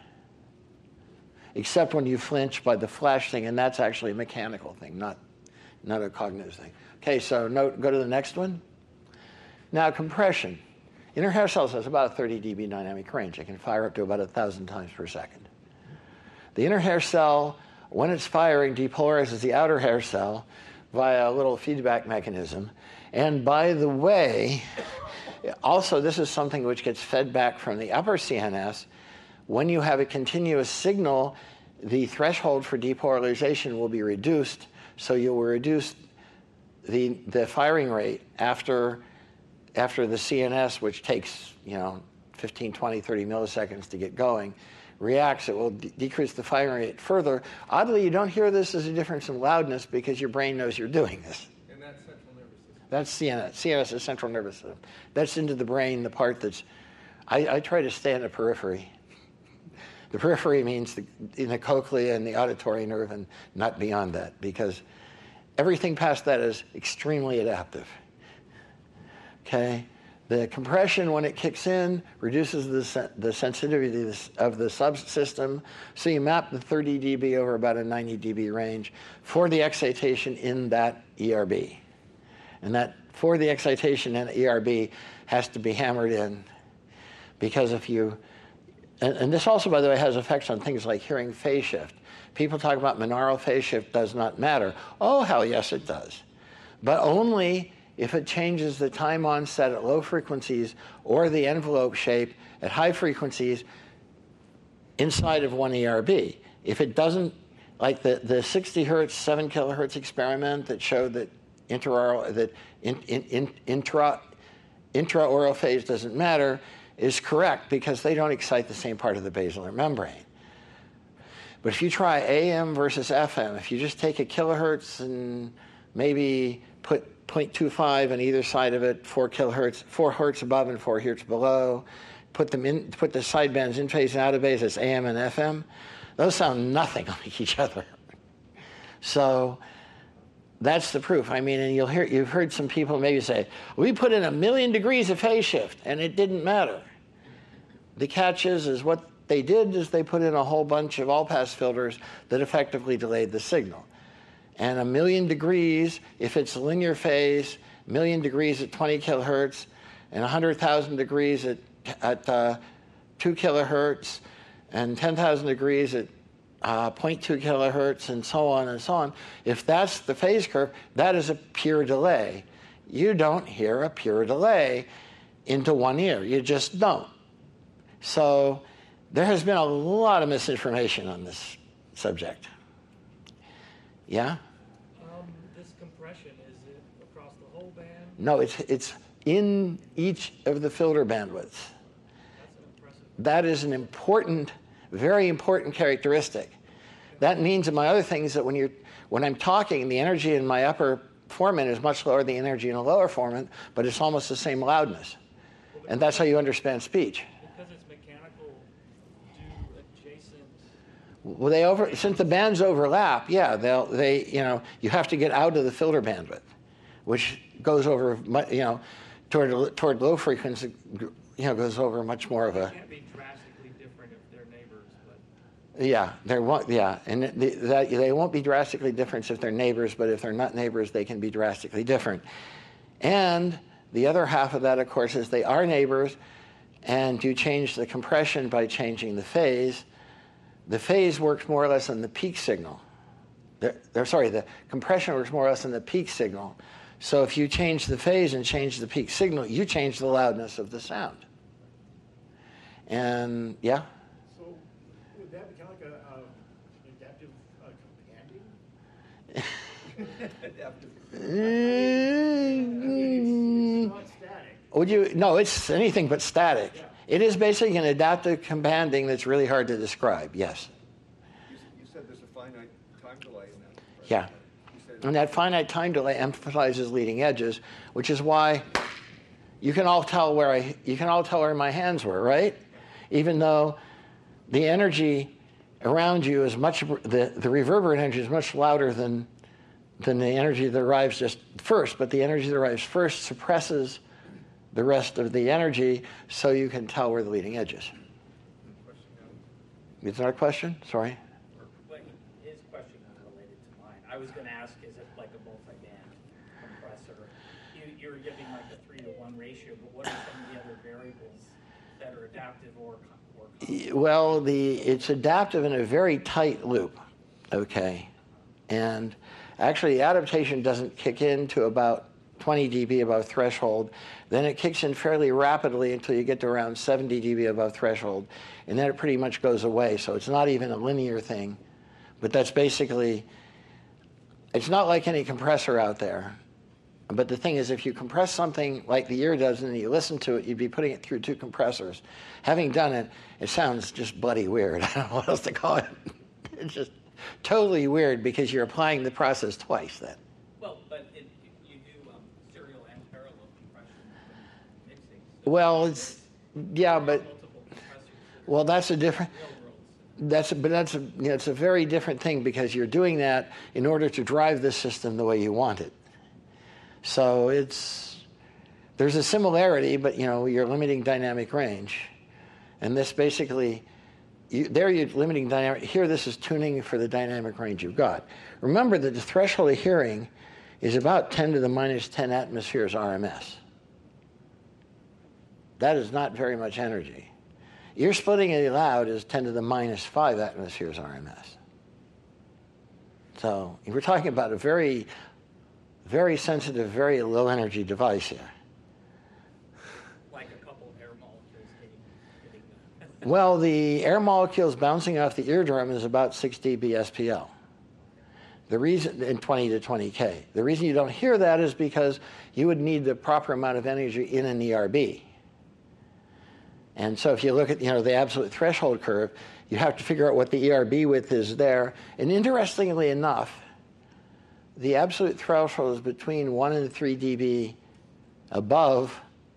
except when you flinch by the flash thing, and that's actually a mechanical thing, not a cognitive thing. Okay, so go to the next one. Now, compression. Inner hair cells has about a 30 dB dynamic range. It can fire up to about 1,000 times per second. The inner hair cell, when it's firing, depolarizes the outer hair cell via a little feedback mechanism. And by the way, also, this is something which gets fed back from the upper CNS. When you have a continuous signal, the threshold for depolarization will be reduced, so you will reduce the firing rate after the CNS, which takes 15, 20, 30 milliseconds to get going, reacts. It will decrease the firing rate further. Oddly, you don't hear this as a difference in loudness because your brain knows you're doing this. And that's central nervous system. That's CNS. CNS is central nervous system. That's into the brain, the part that's... I try to stay in the periphery. The periphery means in the cochlea and the auditory nerve and not beyond that, because everything past that is extremely adaptive. Okay? The compression, when it kicks in, reduces the sensitivity of the subsystem. So you map the 30 dB over about a 90 dB range for the excitation in that ERB. And that for the excitation in ERB has to be hammered in, because if you... And this also, by the way, has effects on things like hearing phase shift. People talk about monaural phase shift does not matter. Oh, hell yes, it does. But only if it changes the time onset at low frequencies or the envelope shape at high frequencies inside of one ERB. If it doesn't, like the 60 hertz, 7 kilohertz experiment that showed that intraoral phase doesn't matter, is correct because they don't excite the same part of the basilar membrane. But if you try AM versus FM, if you just take a kilohertz and maybe put 0.25 on either side of it, 4 kilohertz, 4 hertz above and 4 hertz below, put the sidebands in phase and out of phase as AM and FM, those sound nothing like each other. So that's the proof. I mean, and you've heard some people maybe say, we put in 1,000,000 degrees of phase shift and it didn't matter. The catch is what they did is they put in a whole bunch of all-pass filters that effectively delayed the signal. And 1,000,000 degrees, if it's a linear phase, 1,000,000 degrees at 20 kilohertz, and 100,000 degrees at 2 kilohertz, and 10,000 degrees at 0.2 kilohertz, and so on and so on. If that's the phase curve, that is a pure delay. You don't hear a pure delay into one ear. You just don't. So there has been a lot of misinformation on this subject. Yeah? This compression, is it across the whole band? No, it's in each of the filter bandwidths. That's an impressive. That is an important, very important characteristic. That means, among other things, that when I'm talking, the energy in my upper formant is much lower than the energy in the lower formant, but it's almost the same loudness. And that's how you understand speech. Because it's mechanical, do adjacent... Well, since the bands overlap, yeah, you have to get out of the filter bandwidth, which goes over, toward low frequency, goes over much more of a... It can't be drastically different if they're neighbors, but... Yeah, and they won't be drastically different if they're neighbors, but if they're not neighbors, they can be drastically different. And the other half of that, of course, is they are neighbors and you change the compression by changing the phase works more or less on the peak signal. The compression works more or less on the peak signal. So if you change the phase and change the peak signal, you change the loudness of the sound. And, yeah? So would that become like an adaptive companion? It's not static. No, it's anything but static. Yeah. It is basically an adaptive companion that's really hard to describe, yes. You said there's a finite time delay in that. Right? Yeah. And that finite time delay emphasizes leading edges, which is why you can all tell where my hands were, right? Even though the energy around you is the reverberant energy is much louder than the energy that arrives just first, but the energy that arrives first suppresses the rest of the energy, so you can tell where the leading edge is. Is there a question? Sorry. But his question is related to mine. I was going to ask, is it like a multi-band compressor? You were giving like a 3-to-1 ratio, but what are some of the other variables that are adaptive or Well, it's adaptive in a very tight loop, okay? And actually, adaptation doesn't kick in to about 20 dB above threshold. Then it kicks in fairly rapidly until you get to around 70 dB above threshold. And then it pretty much goes away. So it's not even a linear thing. But that's basically, it's not like any compressor out there. But the thing is, if you compress something like the ear does and you listen to it, you'd be putting it through 2 compressors. Having done it, it sounds just bloody weird. I don't know what else to call it. It's just totally weird because you're applying the process twice then. Well, but you do serial and parallel compression and mixing. So Well, but multiple compressors. well, that's a different. It's a very different thing because you're doing that in order to drive the system the way you want it. So there's a similarity, but you're limiting dynamic range, and this basically, you're limiting dynamic. Here, this is tuning for the dynamic range you've got. Remember that the threshold of hearing is about 10 to the minus 10 atmospheres RMS. That is not very much energy. Ear splitting loud is 10 to the minus 5 atmospheres RMS. So we're talking about a very, very sensitive, very low energy device here. Like a couple air molecules hitting Well, the air molecules bouncing off the eardrum is about 6 dB SPL. The reason, in 20 to 20K. The reason you don't hear that is because you would need the proper amount of energy in an ERB. And so if you look at the absolute threshold curve, you have to figure out what the ERB width is there. And interestingly enough, the absolute threshold is between 1 and 3 dB above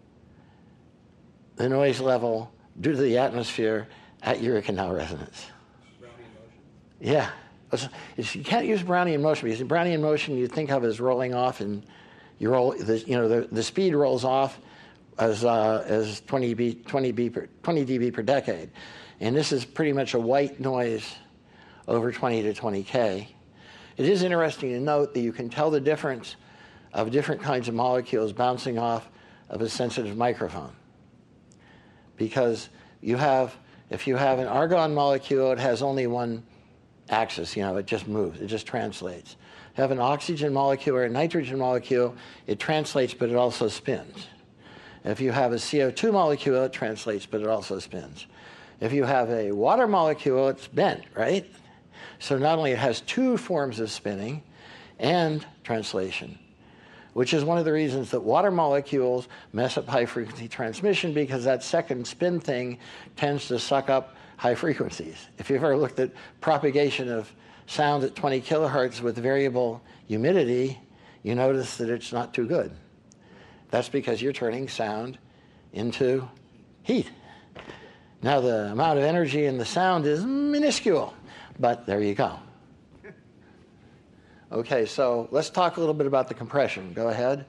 the noise level due to the atmosphere at ear canal resonance. Brownian motion? Yeah. You can't use Brownian motion because Brownian motion you think of as rolling off, and the speed rolls off as 20 dB per decade, and this is pretty much a white noise over 20 to 20K. It is interesting to note that you can tell the difference of different kinds of molecules bouncing off of a sensitive microphone, because if you have an argon molecule, it has only one axis, it just moves, it just translates. You have an oxygen molecule or a nitrogen molecule, it translates, but it also spins. If you have a CO2 molecule, it translates, but it also spins. If you have a water molecule, it's bent, right? So not only it has 2 forms of spinning and translation, which is one of the reasons that water molecules mess up high-frequency transmission, because that second spin thing tends to suck up high frequencies. If you've ever looked at propagation of sound at 20 kilohertz with variable humidity, you notice that it's not too good. That's because you're turning sound into heat. Now, the amount of energy in the sound is minuscule, but there you go. Okay, so let's talk a little bit about the compression. Go ahead.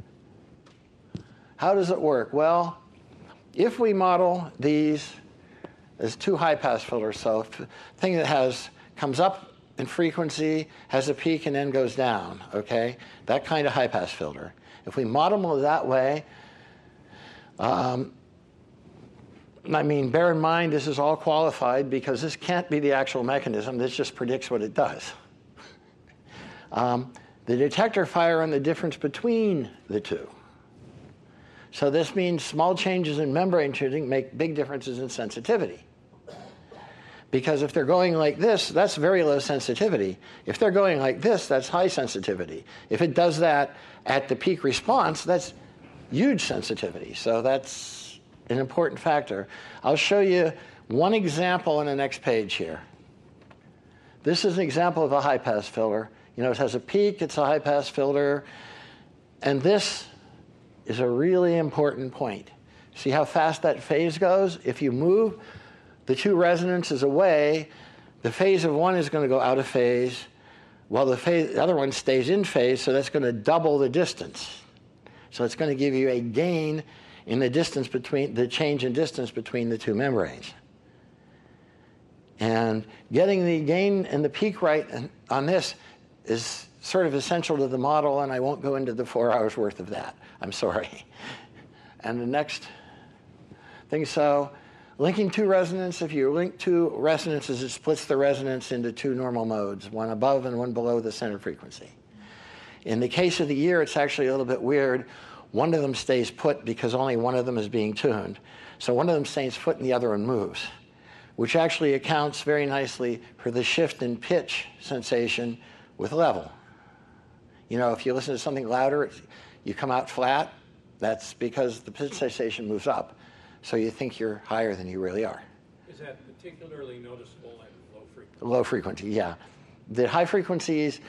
How does it work? Well, if we model these as 2 high-pass filters, so thing that comes up in frequency, has a peak, and then goes down, okay? That kind of high-pass filter. If we model it that way, I mean, bear in mind, this is all qualified because this can't be the actual mechanism. This just predicts what it does. The detector fire on the difference between the two. So this means small changes in membrane tuning make big differences in sensitivity. Because if they're going like this, that's very low sensitivity. If they're going like this, that's high sensitivity. If it does that at the peak response, that's huge sensitivity. So that's an important factor. I'll show you one example on the next page here. This is an example of a high-pass filter. You know, it has a peak, it's a high-pass filter. And this is a really important point. See how fast that phase goes? If you move the two resonances away, the phase of one is going to go out of phase, while the other one stays in phase, so that's going to double the distance. So it's going to give you a gain in the distance between, the change in distance between the two membranes. And getting the gain and the peak right on this is sort of essential to the model, and I won't go into the 4 hours worth of that. I'm sorry. And the next thing, so linking two resonance, if you link two resonances, it splits the resonance into two normal modes, one above and one below the center frequency. In the case of the ear, it's actually a little bit weird. One of them stays put because only one of them is being tuned. So one of them stays put and the other one moves, which actually accounts very nicely for the shift in pitch sensation with level. You know, if you listen to something louder, you come out flat. That's because the pitch sensation moves up. So you think you're higher than you really are. Is that particularly noticeable at low frequency? Low frequency, yeah. The high frequencies,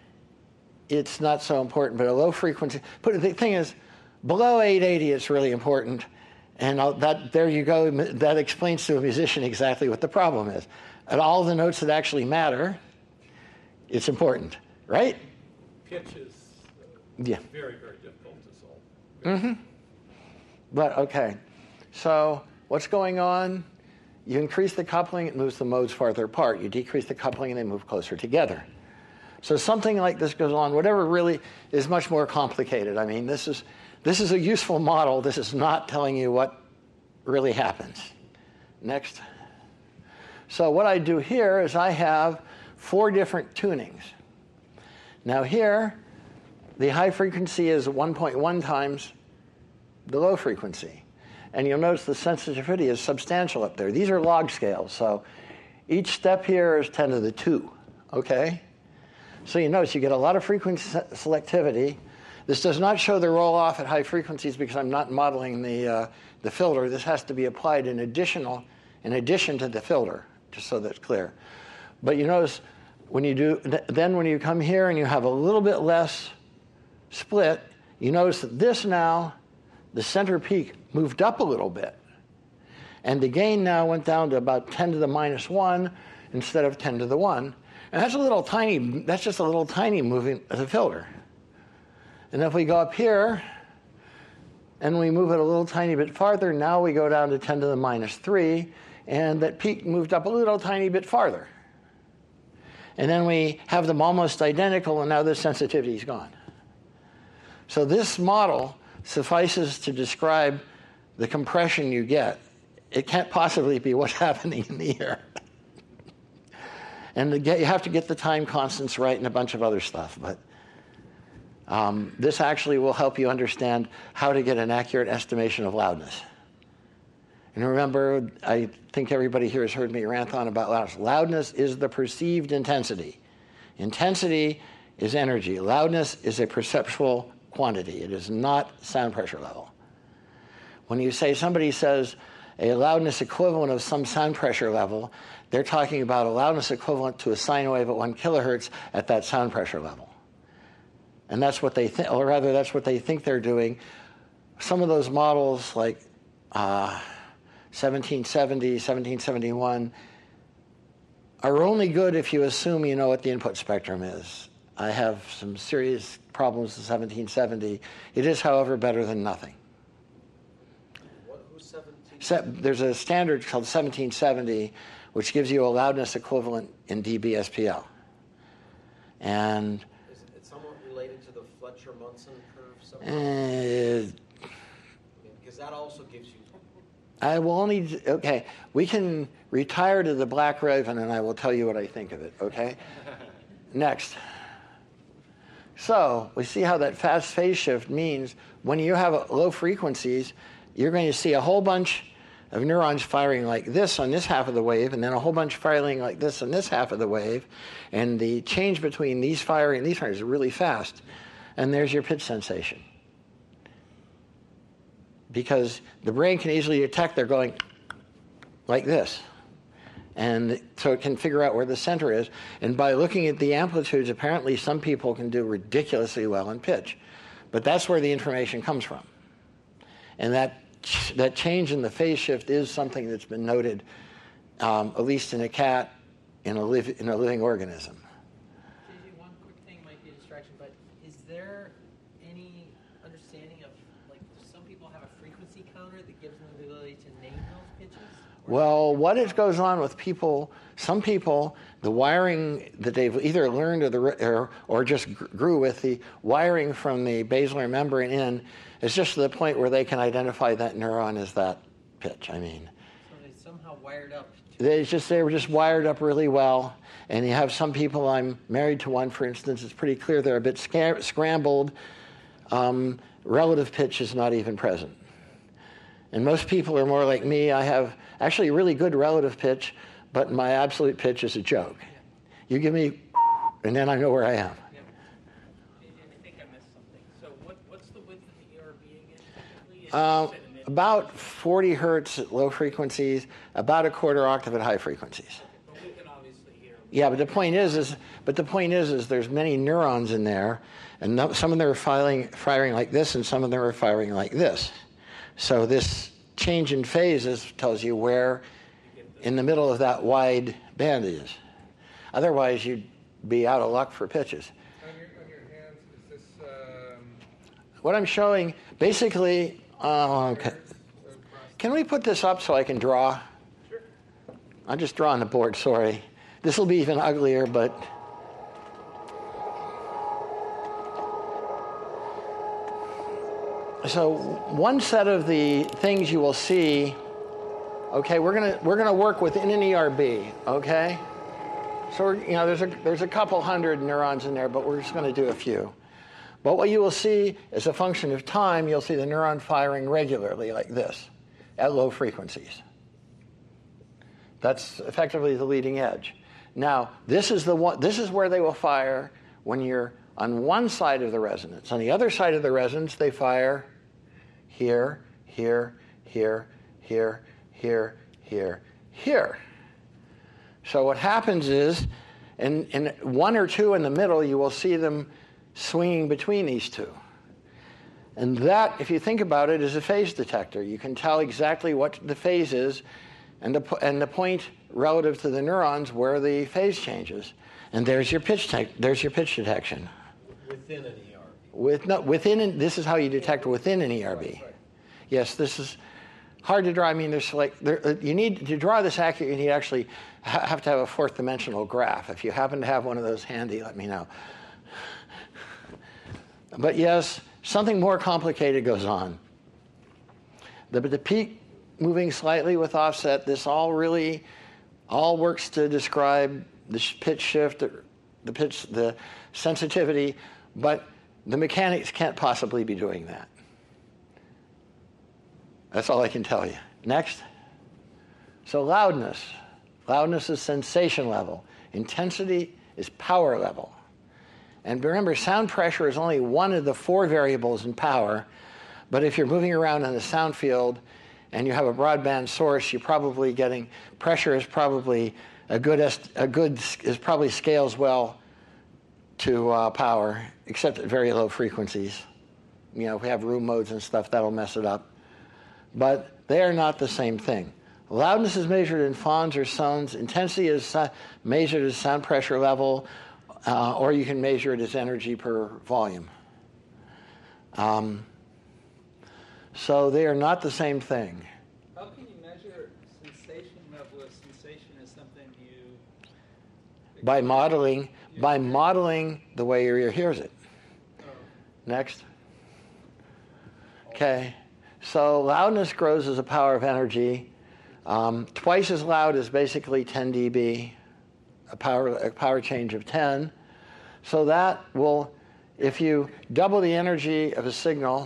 it's not so important, but a low frequency. But the thing is, below 880, it's really important. And there you go. That explains to a musician exactly what the problem is. At all the notes that actually matter, it's important, right? Pitch is yeah. very, very difficult to solve. Mm-hmm. But okay. So what's going on? You increase the coupling, it moves the modes farther apart. You decrease the coupling, and they move closer together. So something like this goes on. Whatever really is much more complicated. I mean, this is a useful model. This is not telling you what really happens. Next. So what I do here is I have 4 different tunings. Now here, the high frequency is 1.1 times the low frequency. And you'll notice the sensitivity is substantial up there. These are log scales. So each step here is 10 to the 2, okay? So you notice you get a lot of frequency selectivity. This does not show the roll-off at high frequencies because I'm not modeling the filter. This has to be applied in addition to the filter, just so that's clear. But you notice when you come here and you have a little bit less split, you notice that this now, the center peak moved up a little bit. And the gain now went down to about 10 to the minus 1 instead of 10 to the 1. And that's just a little tiny moving of the filter. And if we go up here and we move it a little tiny bit farther, now we go down to 10 to the minus 3, and that peak moved up a little tiny bit farther. And then we have them almost identical, and now the sensitivity is gone. So this model suffices to describe the compression you get. It can't possibly be what's happening in the ear. And you have to get the time constants right and a bunch of other stuff. But this actually will help you understand how to get an accurate estimation of loudness. And remember, I think everybody here has heard me rant on about loudness. Loudness is the perceived intensity. Intensity is energy. Loudness is a perceptual quantity. It is not sound pressure level. When you say somebody says a loudness equivalent of some sound pressure level, they're talking about a loudness equivalent to a sine wave at 1 kilohertz at that sound pressure level. And that's what they think, or rather that's what they think they're doing. Some of those models like 1770, 1771 are only good if you assume you know what the input spectrum is. I have some serious problems with 1770. It is, however, better than nothing. Who's 1770? There's a standard called 1770, which gives you a loudness equivalent in dB/SPL. And is it somewhat related to the Fletcher-Munson curve? Because that also gives you I will only, okay, we can retire to the Black Raven and I will tell you what I think of it, okay? Next. So we see how that fast phase shift means when you have low frequencies, you're going to see a whole bunch of neurons firing like this on this half of the wave, and then a whole bunch firing like this on this half of the wave, and the change between these firing and these firing is really fast. And there's your pitch sensation. Because the brain can easily detect they're going like this. And so it can figure out where the center is. And by looking at the amplitudes, apparently some people can do ridiculously well in pitch. But that's where the information comes from. And that change in the phase shift is something that's been noted, at least in a cat, in a living organism. JJ, one quick thing might be a distraction, but is there any understanding of, like, some people have a frequency counter that gives them the ability to name those pitches? Well, what goes on with people, some people, the wiring that they've either learned or just grew with, the wiring from the basilar membrane in, is just to the point where they can identify that neuron as that pitch. I mean, so they somehow wired up. They were just wired up really well. And you have some people, I'm married to one, for instance, it's pretty clear they're a bit scrambled. Relative pitch is not even present. And most people are more like me. I have actually really good relative pitch, but my absolute pitch is a joke. You give me, and then I know where I am. I think I missed something. So what's the width of the ERB again? About 40 hertz at low frequencies, about a quarter octave at high frequencies. But we can obviously hear. Yeah, but the point is there's many neurons in there, and some of them are firing like this, and some of them are firing like this. So this change in phases tells you where in the middle of that wide band it is. Otherwise, you'd be out of luck for pitches. On your hands, is this... What I'm showing, basically, okay. Can we put this up so I can draw? Sure. I'm just drawing the board, sorry. This will be even uglier, but... So one set of the things you will see, okay, we're gonna work within an ERB, okay? So there's a couple hundred neurons in there, but we're just going to do a few. But what you will see as a function of time, you'll see the neuron firing regularly like this at low frequencies. That's effectively the leading edge. Now, this is where they will fire when you're on one side of the resonance. On the other side of the resonance, they fire here, here, here, here, here, here, here. So what happens is, in one or two in the middle, you will see them swinging between these two. And that, if you think about it, is a phase detector. You can tell exactly what the phase is and the point relative to the neurons where the phase changes. And there's your pitch detection. Within an ERB. This is how you detect within an ERB. Right. Yes, this is hard to draw. I mean, you need to draw this accurate. You need actually have to have a fourth dimensional graph. If you happen to have one of those handy, let me know. But yes, something more complicated goes on. The peak moving slightly with offset. This all works to describe the pitch shift, the sensitivity, but the mechanics can't possibly be doing that. That's all I can tell you. Next. So loudness. Loudness is sensation level. Intensity is power level. And remember, sound pressure is only one of the 4 variables in power. But if you're moving around in the sound field and you have a broadband source, you're probably getting pressure is probably probably scales well to power, except at very low frequencies. If we have room modes and stuff, that'll mess it up. But they are not the same thing. Loudness is measured in fons or sones. Intensity is measured as sound pressure level, or you can measure it as energy per volume. So they are not the same thing. How can you measure sensation level if sensation is something you... By modeling the way your ear hears it. Oh. Next. Okay. So loudness grows as a power of energy. Twice as loud is basically 10 dB, a power change of 10. So that will, if you double the energy of a signal,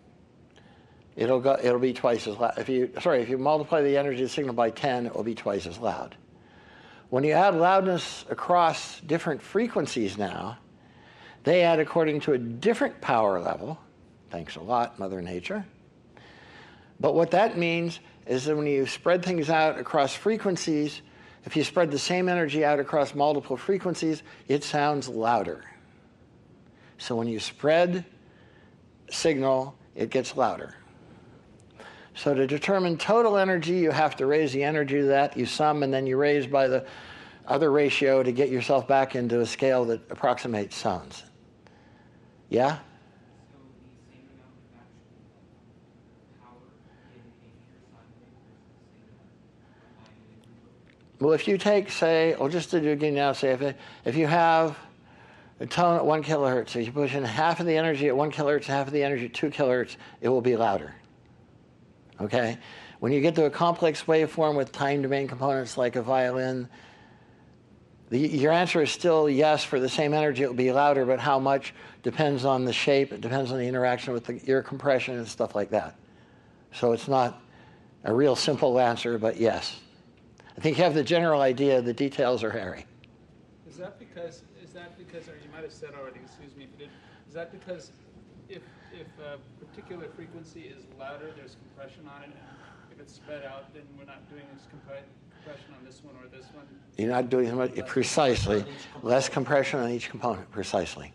it'll be twice as loud. If you multiply the energy of the signal by 10, it will be twice as loud. When you add loudness across different frequencies now, they add according to a different power level. Thanks a lot, Mother Nature. But what that means is that when you spread things out across frequencies, if you spread the same energy out across multiple frequencies, it sounds louder. So when you spread signal, it gets louder. So to determine total energy, you have to raise the energy of that. You sum, and then you raise by the other ratio to get yourself back into a scale that approximates sounds. Yeah? So the same amount of actual power in a pure sine wave versus the same amount of Well, if you take, say, I'll just do it again now, say if you have a tone at 1 kilohertz, if you push in half of the energy at 1 kilohertz, half of the energy at 2 kilohertz, it will be louder. Okay? When you get to a complex waveform with time domain components like a violin, your answer is still yes. For the same energy, it will be louder, but how much depends on the shape. It depends on the interaction with the ear compression and stuff like that. So it's not a real simple answer, but yes. I think you have the general idea. The details are hairy. Is that because, or you might have said already, excuse me, but is that because if a particular frequency is louder, there's compression on it, and if it's spread out, then we're not doing this compression on this one or this one? You're not doing as much, precisely. Less compression on each component, precisely.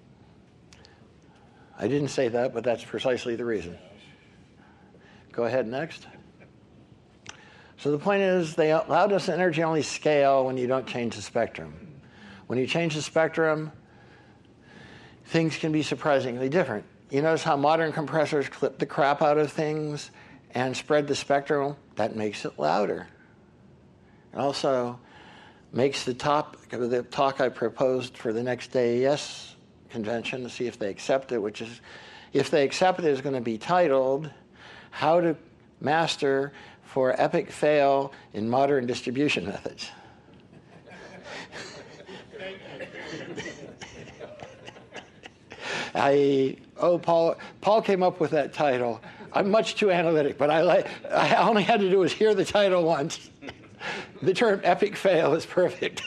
I didn't say that, but that's precisely the reason. Go ahead, next. So the point is, the loudness and energy only scale when you don't change the spectrum. When you change the spectrum, things can be surprisingly different. You notice how modern compressors clip the crap out of things and spread the spectrum? That makes it louder. It also makes the talk I proposed for the next AES convention to see if they accept it, which is, if they accept it, is going to be titled, How to Master for Epic Fail in Modern Distribution Methods. Paul came up with that title. I'm much too analytic, but I only had to do was hear the title once. The term epic fail is perfect.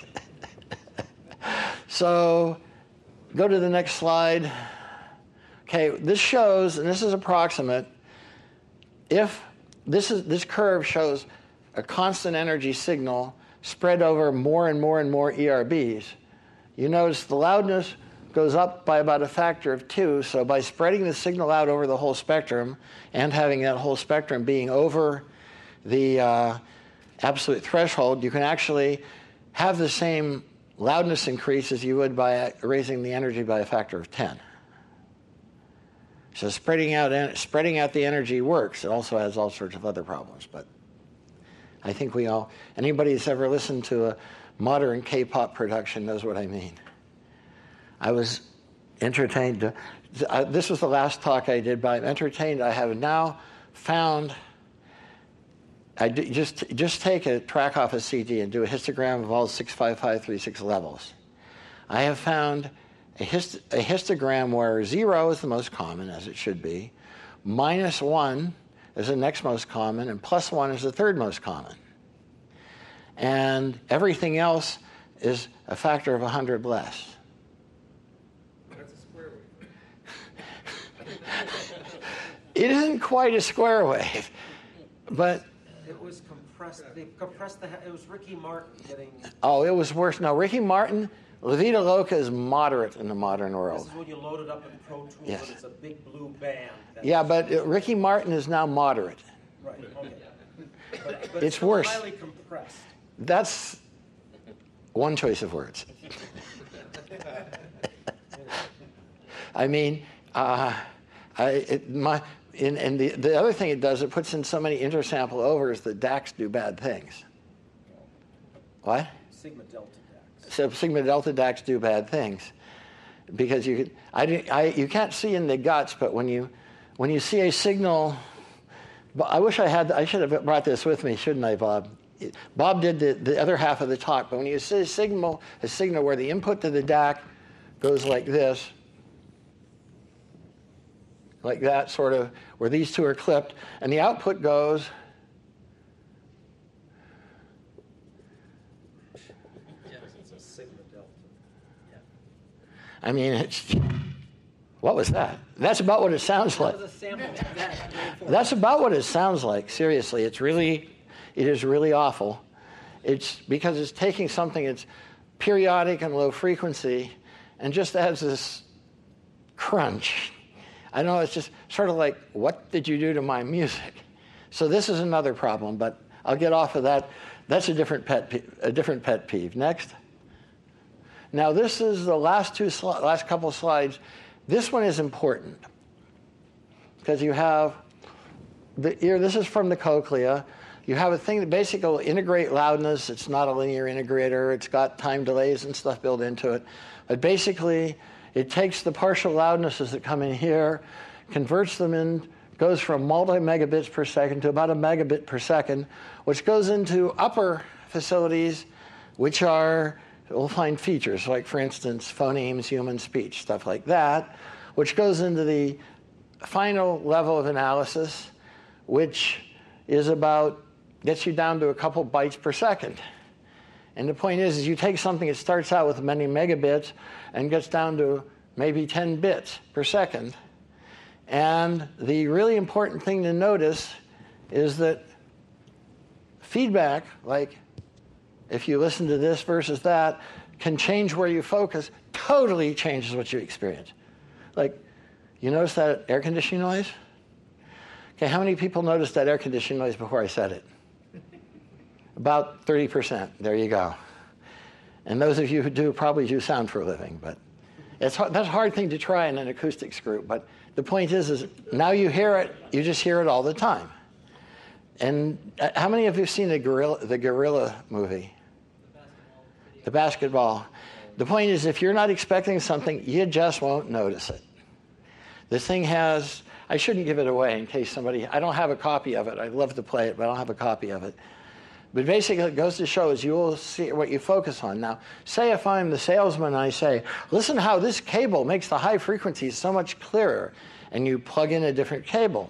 So go to the next slide. Okay, this shows, and this is approximate, if this curve shows a constant energy signal spread over more and more and more ERBs, you notice the loudness goes up by about a factor of 2. So by spreading the signal out over the whole spectrum and having that whole spectrum being over the absolute threshold, you can actually have the same loudness increase as you would by raising the energy by a factor of 10. So spreading out the energy works. It also has all sorts of other problems, but I think anybody who's ever listened to a modern K-pop production knows what I mean. I was entertained. This was the last talk I did, but I'm entertained. I have now found. Just take a track off a CD and do a histogram of all 65536 levels. I have found a histogram where 0 is the most common, as it should be, -1 is the next most common, and +1 is the third most common. And everything else is a factor of 100 less. That's a square wave. It isn't quite a square wave, but It was compressed. They compressed it was Ricky Martin getting. oh, it was worse. No, Ricky Martin, La Vida Loca is moderate in the modern This world. is when you load it up in Pro Tools, Yes. and it's a big blue band. Yeah, but Ricky Martin is now moderate. Right. Okay. But It's still worse. highly compressed. That's one choice of words. I mean, the other thing it does, it puts in so many intersample overs that DACs do bad things. What? Sigma delta DACs. So sigma delta DACs do bad things because you can't see in the guts, but when you see a signal But I wish I should have brought this with me, shouldn't I, Bob? Bob did the other half of the talk, but when you see a signal where the input to the DAC goes like this, like that, sort of, where these two are clipped, and the output goes It's a sigma delta. I mean, what was that? That's about what it sounds like. That was a sample. That's about what it sounds like. Seriously, it is really awful. It's because it's taking something that's periodic and low frequency and just adds this crunch. I know, it's just sort of like, what did you do to my music? So this is another problem, but I'll get off of that. That's a different pet peeve. Next. Now this is the last couple of slides. This one is important because you have the ear. This is from the cochlea. You have a thing that basically will integrate loudness. It's not a linear integrator. It's got time delays and stuff built into it. But basically, it takes the partial loudnesses that come in here, converts them in, goes from multi-megabits per second to about a megabit per second, which goes into upper facilities, which are, we'll find features, like, for instance, phonemes, human speech, stuff like that, which goes into the final level of analysis, which is gets you down to a couple bytes per second. And the point is you take something that starts out with many megabits and gets down to maybe 10 bits per second. And the really important thing to notice is that feedback, like if you listen to this versus that, can change where you focus, totally changes what you experience. Like, you notice that air conditioning noise? Okay, how many people noticed that air conditioning noise before I said it? About 30%. There you go. And those of you who do probably do sound for a living, but that's a hard thing to try in an acoustics group. But the point is now you hear it, you just hear it all the time. And how many of you have seen the Gorilla movie? The basketball. The point is, if you're not expecting something, you just won't notice it. This thing has, I shouldn't give it away in case I don't have a copy of it. I'd love to play it, but I don't have a copy of it. But basically, it goes to show is you will see what you focus on. Now, say if I'm the salesman and I say, listen how this cable makes the high frequencies so much clearer, and you plug in a different cable.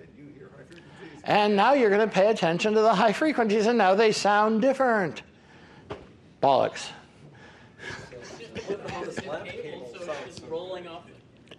And now you're going to pay attention to the high frequencies, and now they sound different. Bollocks. So it's rolling off.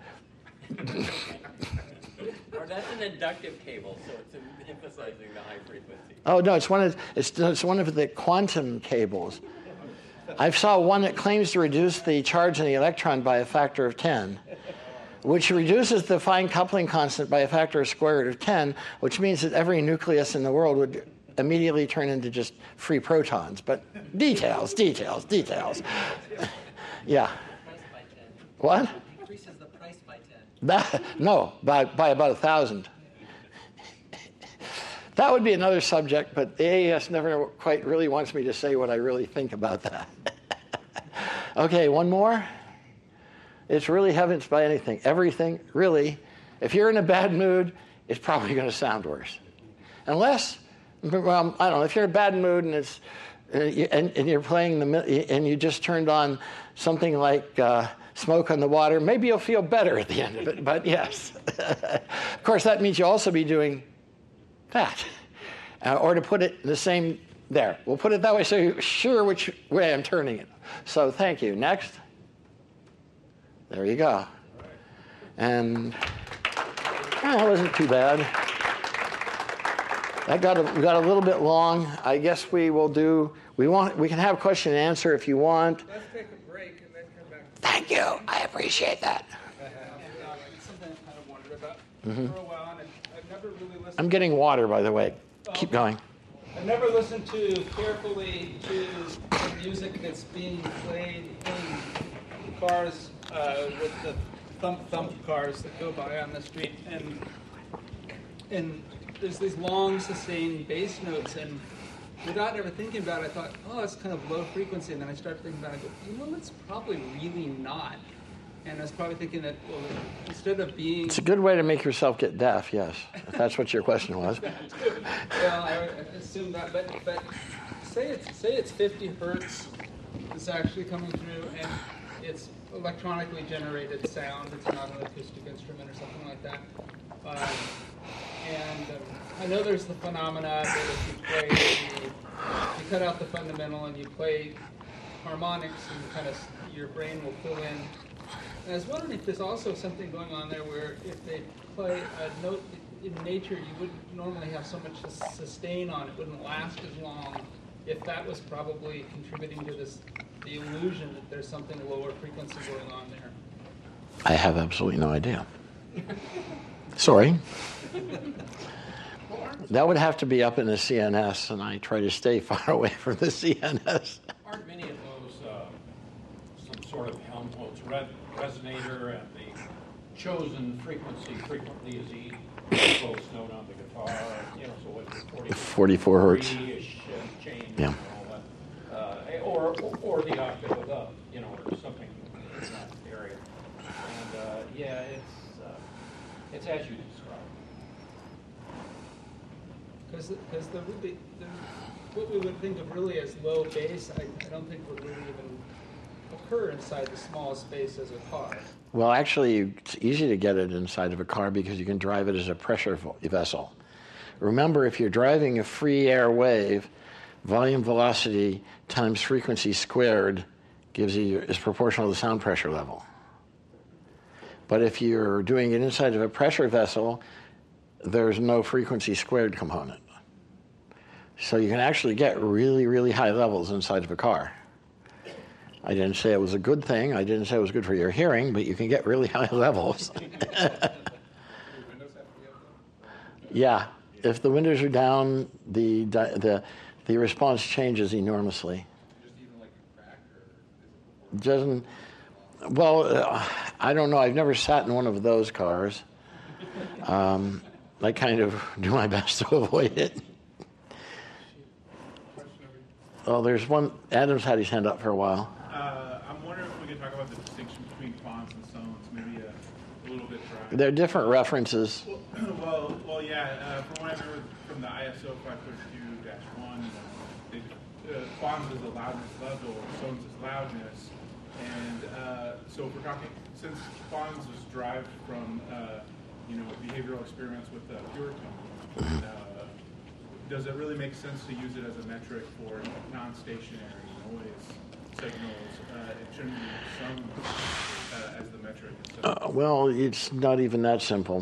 Or that's an inductive cable, so it's emphasizing the high frequency. Oh no, it's one of the quantum cables. I saw one that claims to reduce the charge in the electron by a factor of 10, which reduces the fine coupling constant by a factor of square root of 10, which means that every nucleus in the world would immediately turn into just free protons. But details. Yeah. What? Increases the price by 10. No, by about 1,000. That would be another subject, but the AES never quite really wants me to say what I really think about that. Okay, one more. It's really heavens by anything. Everything, really. If you're in a bad mood, it's probably going to sound worse. Unless, well, I don't know, if you're in a bad mood and it's and you're playing and you just turned on something like Smoke on the Water, maybe you'll feel better at the end of it, but yes. Of course, that means you'll also be doing that. Or to put it the same, there. We'll put it that way so you're sure which way I'm turning it. So thank you. Next. There you go. And that wasn't too bad. That got a little bit long. I guess we will do, we can have question and answer if you want. Let's take a break and then come back. Thank you. I appreciate that. Something I kind of wondered about for a while, and I've never really listened. I'm getting water, by the way. Keep going. I've never listened carefully to the music that's being played in cars with the thump cars that go by on the street, and there's these long sustained bass notes, and without ever thinking about it, I thought, oh, that's kind of low frequency, and then I started thinking about it, I go, it's probably really not. And I was probably thinking that, well, instead of being... It's a good way to make yourself get deaf, yes, if that's what your question was. Well, I assume that, but say it's 50 hertz that's actually coming through, and it's electronically generated sound. It's not an acoustic instrument or something like that. I know there's the phenomena that if you cut out the fundamental and you play harmonics, and your brain will fill in. And I was wondering if there's also something going on there where if they play a note in nature, you wouldn't normally have so much sustain on it, wouldn't last as long. If that was probably contributing to the illusion that there's something lower frequency going on there. I have absolutely no idea. Sorry. That would have to be up in the CNS, and I try to stay far away from the CNS. Aren't many of those some sort of Helmholtz resonator, and the chosen frequency frequently is the closest note on the guitar, so what's 44 hertz. Change, yeah. And all that. Or the octave above, or something in that area. And it's as you described. Because what we would think of really as low bass, I don't think would really even occur inside the smallest space as a car. Well, actually, it's easy to get it inside of a car because you can drive it as a pressure vessel. Remember, if you're driving a free air wave, volume velocity times frequency squared is proportional to the sound pressure level. But if you're doing it inside of a pressure vessel, there's no frequency squared component. So you can actually get really, really high levels inside of a car. I didn't say it was a good thing. I didn't say it was good for your hearing, but you can get really high levels. Yeah. If the windows are down, the response changes enormously. Doesn't. Well, I don't know. I've never sat in one of those cars. I kind of do my best to avoid it. Well, there's one. Adam's had his hand up for a while. I'm wondering if we could talk about the distinction between fonts and sones, maybe a little bit. They're different references. Well, yeah. From what I remember from the ISO 532-1, fonts is a loudness level, sones is loudness, and so if we're talking, since fonts is derived from behavioral experiments with pure tone, does it really make sense to use it as a metric for non-stationary noise signals? It shouldn't be some as the metric. Well, it's not even that simple.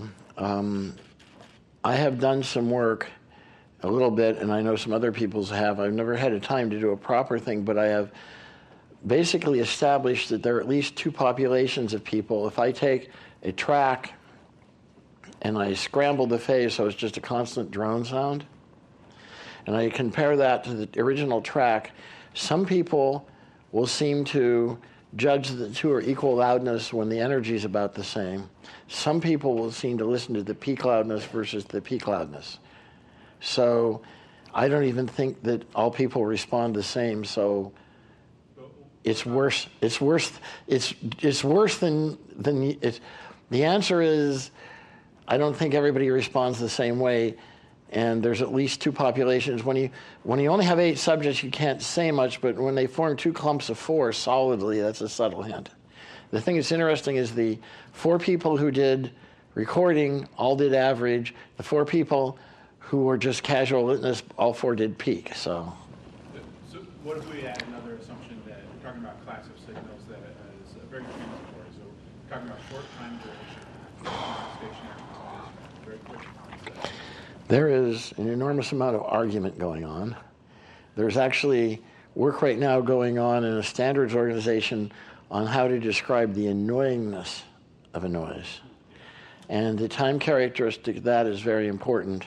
I have done some work, a little bit, and I know some other people have. I've never had a time to do a proper thing, but I have basically established that there are at least two populations of people. If I take a track and I scramble the phase so it's just a constant drone sound, and I compare that to the original track, some people will seem to judge the two are equal loudness when the energy is about the same. Some people will seem to listen to the peak loudness versus the peak loudness. So I don't even think that all people respond the same. So it's worse. It's worse. It's worse than it. The answer is I don't think everybody responds the same way. And there's at least two populations. When you only have 8 subjects, you can't say much, but when they form 2 clumps of 4 solidly, that's a subtle hint. The thing that's interesting is the 4 people who did recording all did average. The 4 people who were just casual witness, all 4 did peak. So what if we add another assumption that we're talking about class of signals that is very transitory? So we're talking about short time duration, stationary noise, very quick onset. There is an enormous amount of argument going on. There's actually work right now going on in a standards organization on how to describe the annoyingness of a noise. And the time characteristic of that is very important.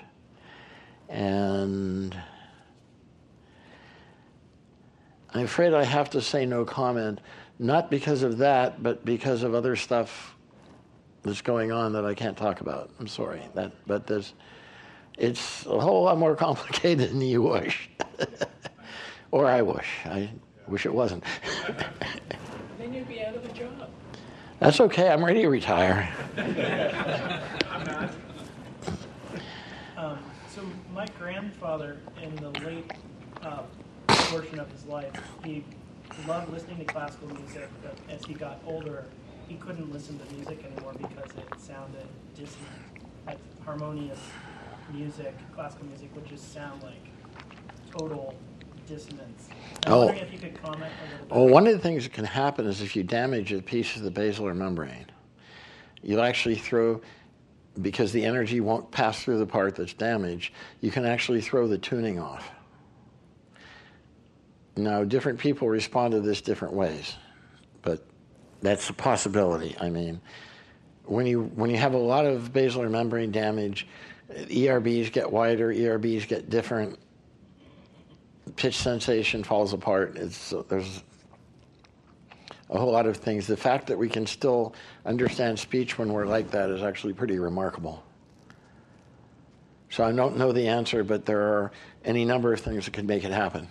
And I'm afraid I have to say no comment, not because of that, but because of other stuff that's going on that I can't talk about. I'm sorry. It's a whole lot more complicated than you wish. Or I wish. I wish it wasn't. Then you'd be out of a job. That's okay. I'm ready to retire. I'm not. So my grandfather, in the late portion of his life, he loved listening to classical music, but as he got older, he couldn't listen to music anymore because it sounded dissonant. Like harmonious music, classical music, would just sound like total dissonance. I'm wondering if you could comment a little bit. Well, one of the things that can happen is if you damage a piece of the basilar membrane, you'll actually throw, because the energy won't pass through the part that's damaged, you can actually throw the tuning off. Now, different people respond to this different ways, but that's a possibility. I mean, when you have a lot of basilar membrane damage, ERBs get wider, ERBs get different, pitch sensation falls apart. There's a whole lot of things. The fact that we can still understand speech when we're like that is actually pretty remarkable. So I don't know the answer, but there are any number of things that could make it happen.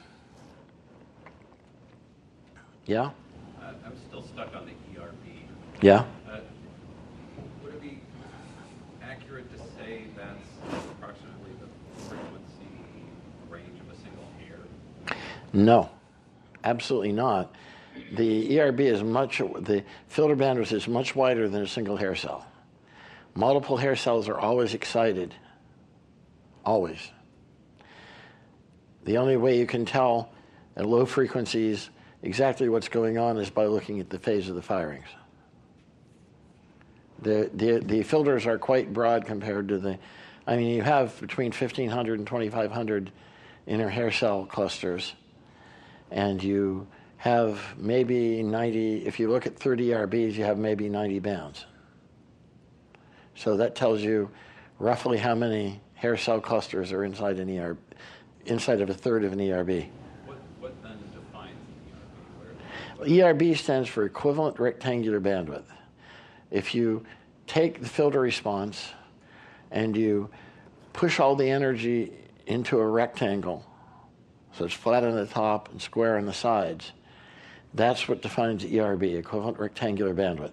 Yeah? I'm still stuck on the ERB. Yeah? Would it be accurate to say that's approximately the frequency range of a single hair? No, absolutely not. The ERB is the filter bandwidth is much wider than a single hair cell. Multiple hair cells are always excited. Always. The only way you can tell at low frequencies exactly what's going on is by looking at the phase of the firings. The filters are quite broad compared to you have between 1,500 and 2,500 inner hair cell clusters, and you have maybe 90, if you look at 30 ERBs, you have maybe 90 bands. So that tells you roughly how many hair cell clusters are inside an ERB, inside of a third of an ERB. What then defines the ERB? ERB stands for equivalent rectangular bandwidth. If you take the filter response and you push all the energy into a rectangle, so it's flat on the top and square on the sides, that's what defines ERB, equivalent rectangular bandwidth.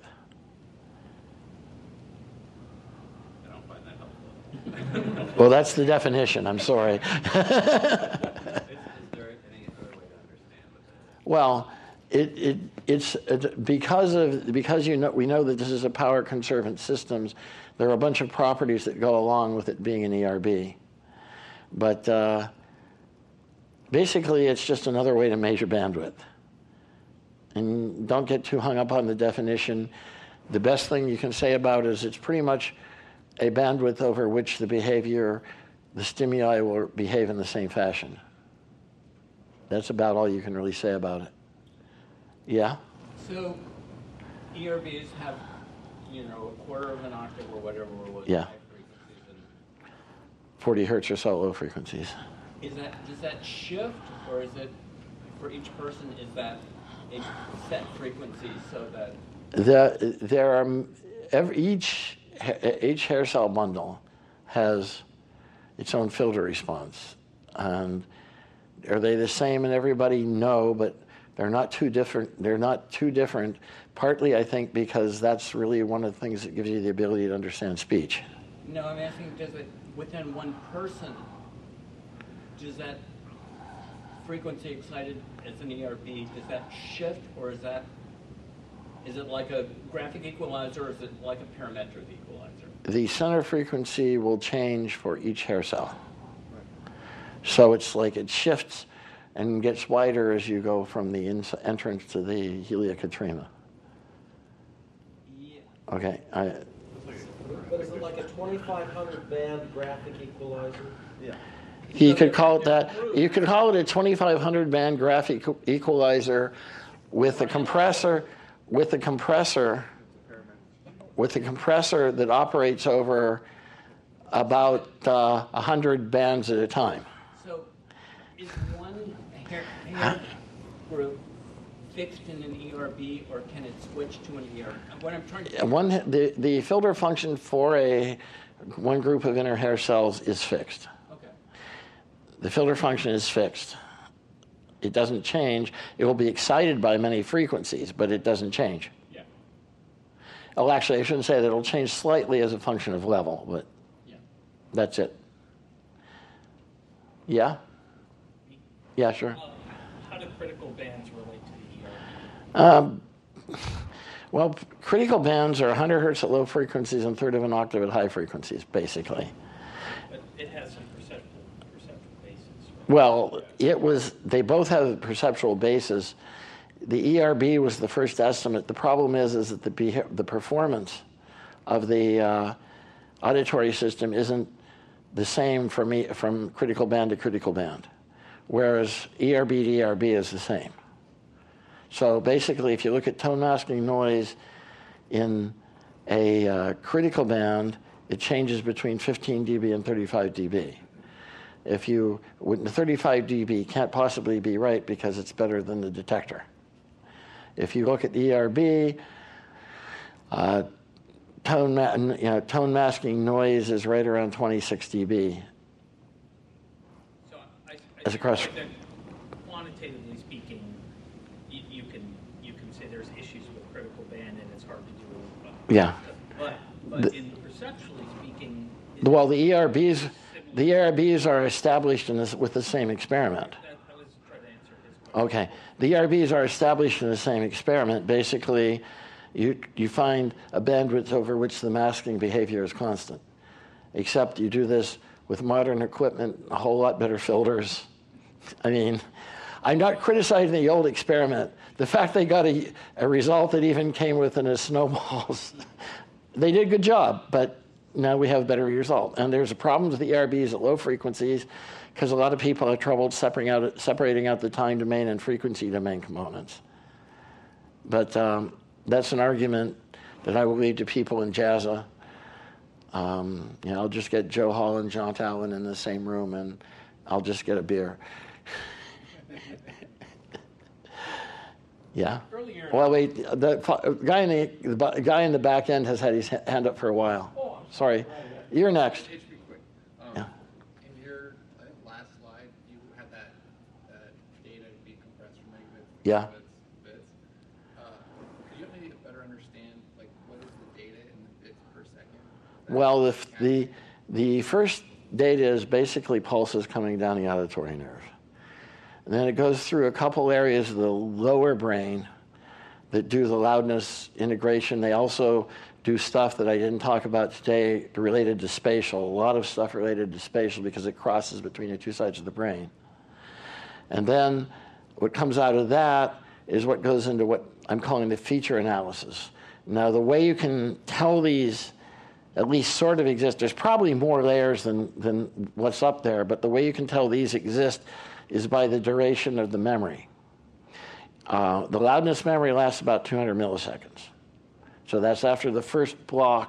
I don't find that helpful. Well, that's the definition. I'm sorry. Is there any other way to understand what that is? Well, it's because we know that this is a power conservant systems. There are a bunch of properties that go along with it being an ERB, but basically it's just another way to measure bandwidth. And don't get too hung up on the definition. The best thing you can say about it is it's pretty much a bandwidth over which the stimuli will behave in the same fashion. That's about all you can really say about it. Yeah? So ERBs have, a quarter of an octave or whatever was Yeah. high frequencies. And 40 hertz or so low frequencies. does that shift, or is it, for each person, is that a set frequency so that each hair cell bundle has its own filter response. And are they the same in everybody? No, but they're not too different. They're not too different, partly, I think, because that's really one of the things that gives you the ability to understand speech. No, I'm asking, does it, within one person, does that frequency excited as an ERB, does that shift, or is it like a graphic equalizer, or is it like a parametric equalizer? The center frequency will change for each hair cell. So it's like it shifts and gets wider as you go from the entrance to the Heliocatrina. Yeah. Okay. But is it like a 2,500 band graphic equalizer? Yeah. You could call it that. You could call it a 2,500 band graphic equalizer with a compressor, that operates over about 100 bands at a time. So is one hair group fixed in an ERB, or can it switch to an ERB? What I'm trying to The filter function for one group of inner hair cells is fixed. Okay. The filter function is fixed. It doesn't change. It will be excited by many frequencies, but it doesn't change. Yeah. Oh, actually, I shouldn't say that. It'll change slightly as a function of level, but that's it. Yeah? Yeah, sure. How do critical bands relate to the ERB? Well, critical bands are 100 hertz at low frequencies and third of an octave at high frequencies, basically. But it has some perceptual basis. Right? Well, they both have perceptual basis. The ERB was the first estimate. The problem is that the performance of the auditory system isn't the same from critical band to critical band, whereas ERB to ERB is the same. So basically, if you look at tone masking noise in a critical band, it changes between 15 dB and 35 dB. The 35 dB can't possibly be right because it's better than the detector. If you look at ERB, tone masking noise is right around 26 dB. So I as across. think that quantitatively speaking, you can say there's issues with critical band and it's hard to do. Yeah. But in perceptually speaking, well, the ERBs are established with the same experiment. I was trying to answer his question. Okay. The ERBs are established in the same experiment. Basically, you find a bandwidth over which the masking behavior is constant. Except you do this with modern equipment, a whole lot better filters. I mean, I'm not criticizing the old experiment. The fact they got a result that even came within a snowball's, they did a good job, but now we have a better result. And there's a problem with the ERBs at low frequencies because a lot of people have trouble separating out the time domain and frequency domain components. But that's an argument that I will leave to people in JASA. I'll just get Joe Hall and John Allen in the same room, and I'll just get a beer. Yeah. Earlier. Well, wait. The guy in the back end has had his hand up for a while. Oh, sorry. You're next. It should be quick. Yeah. In your last slide, you had that data being compressed from megabits. Yeah. Bits. Could you help me better understand, like, what is the data in the bits per second? Well, the first data is basically pulses coming down the auditory nerve. And then it goes through a couple areas of the lower brain that do the loudness integration. They also do stuff that I didn't talk about today related to spatial, a lot of stuff related to spatial because it crosses between the two sides of the brain. And then what comes out of that is what goes into what I'm calling the feature analysis. Now, the way you can tell these at least sort of exist, there's probably more layers than what's up there, but the way you can tell these exist is by the duration of the memory. The loudness memory lasts about 200 milliseconds. So that's after the first block.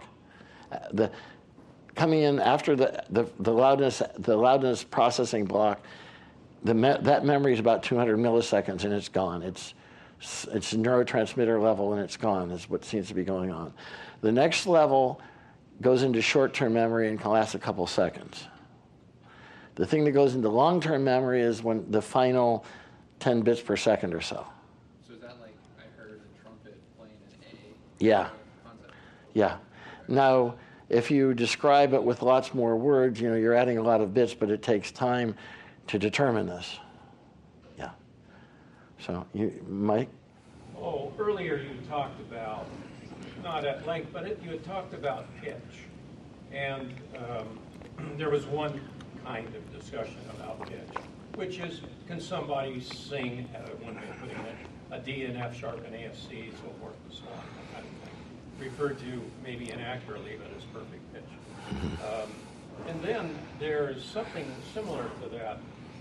Coming in after the loudness processing block, that memory is about 200 milliseconds and it's gone. It's neurotransmitter level and it's gone is what seems to be going on. The next level goes into short-term memory and can last a couple seconds. The thing that goes into long-term memory is when the final 10 bits per second or so. So is that like I heard a trumpet playing an A? Yeah. Concept? Yeah. Now, if you describe it with lots more words, you're adding a lot of bits, but it takes time to determine this. Yeah. So, Mike? Oh, earlier you talked about, not at length, but you had talked about pitch. And there was one kind of discussion about pitch, which is, can somebody sing when they're putting a D and F sharp and ASC, so forth and so on, that kind of thing. Referred to maybe inaccurately, but as perfect pitch. And then there's something similar to that,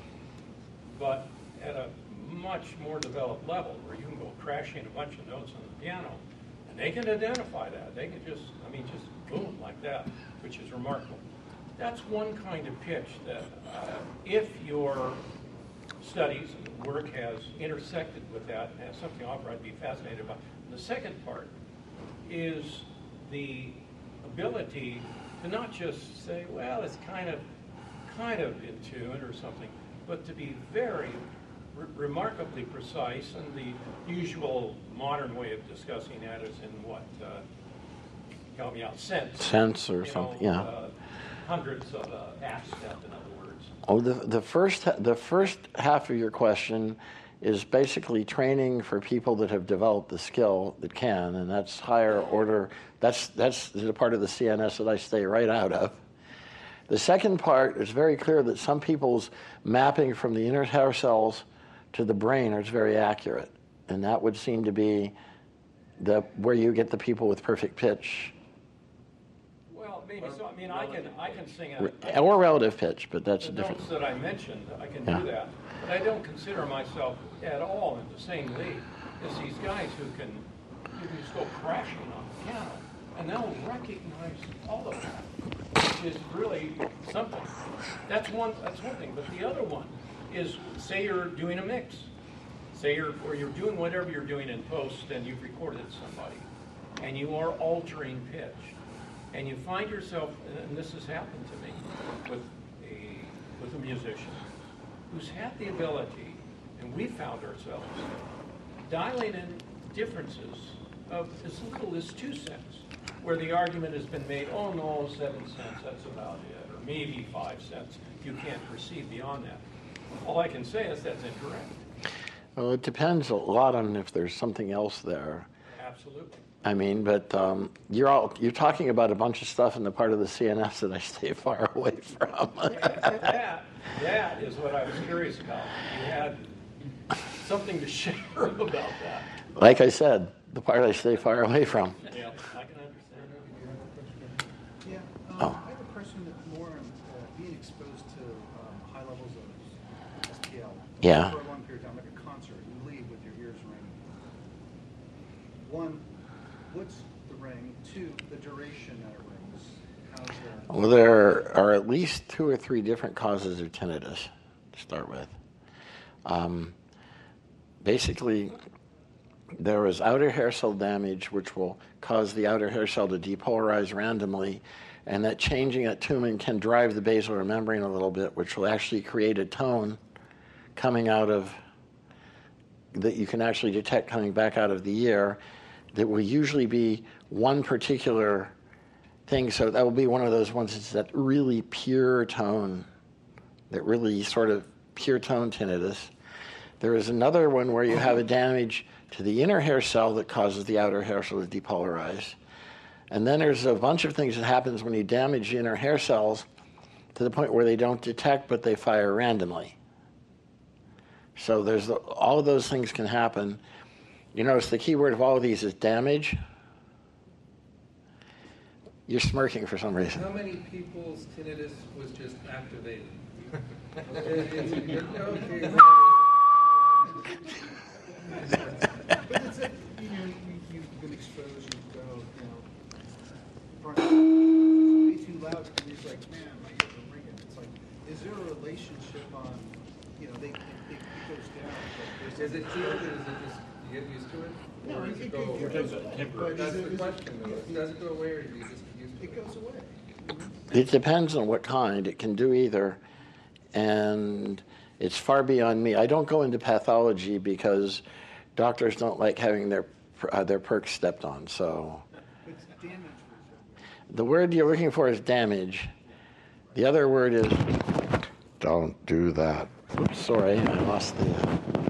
but at a much more developed level, where you can go crashing a bunch of notes on the piano, and they can identify that. They can just boom, like that, which is remarkable. That's one kind of pitch that if your studies and work has intersected with that, and has something to offer, I'd be fascinated about. The second part is the ability to not just say, well, it's kind of in tune or something, but to be very remarkably precise. And the usual modern way of discussing that is in what help me out, cents. Cents or You something, know, yeah. Hundreds of half step, in other words. Oh, the first half of your question is basically training for people that have developed the skill that can, and that's higher order. That's the part of the CNS that I stay right out of. The second part is very clear that some people's mapping from the inner hair cells to the brain is very accurate, and that would seem to be where you get the people with perfect pitch. Well, maybe so. I mean, I can sing it. Or relative pitch, but that's The a different. notes that I mentioned, I can Yeah. do that. But I don't consider myself at all in the same league as these guys who can just go crashing on the piano. And they'll recognize all of that, which is really something. That's one thing. But the other one is, say you're doing a mix. Say you're doing whatever you're doing in post and you've recorded somebody. And you are altering pitch. And you find yourself, and this has happened to me with a musician who's had the ability, and we found ourselves dialing in differences of as little as 2 cents, where the argument has been made, oh no, 7 cents, that's about it, or maybe 5 cents. You can't proceed beyond that. All I can say is that's incorrect. Well, it depends a lot on if there's something else there. Absolutely. I mean, but you're talking about a bunch of stuff in the part of the CNS that I stay far away from. that is what I was curious about. You had something to share about that. Like I said, the part I stay far away from. Yeah, I can understand. Yeah, Oh. I have a question that's more on being exposed to high levels of SPL Yeah. for a long period of time, like a concert. You leave with your ears ringing. One, what's the ring? Two, the duration that it rings. How's that? Well, there are at least 2 or 3 different causes of tinnitus to start with. Basically, there is outer hair cell damage, which will cause the outer hair cell to depolarize randomly, and that changing that tumen can drive the basilar membrane a little bit, which will actually create a tone coming out of, that you can actually detect coming back out of the ear, that will usually be one particular thing. So that will be one of those ones that's that really pure tone, that really sort of pure tone tinnitus. There is another one where you have a damage to the inner hair cell that causes the outer hair cell to depolarize. And then there's a bunch of things that happens when you damage the inner hair cells to the point where they don't detect, but they fire randomly. So there's all of those things can happen. You notice the key word of all of these is damage. You're smirking for some reason. How many people's tinnitus was just activated? But it's like, you've been exposed, you go, way too loud, and you're just like, man, my ears are ringing. It's like, is there a relationship on, it goes down. But Is it healed, or is it just, you get used to it? No, Or does it it go away? but That's is the it- question, though. Does it go away, or do you just get used to it? It goes away. It depends on what kind. It can do either. And it's far beyond me. I don't go into pathology because doctors don't like having their perks stepped on. So It's damage. the word you're looking for is damage. The other word is don't do that. Oops, sorry, I lost the...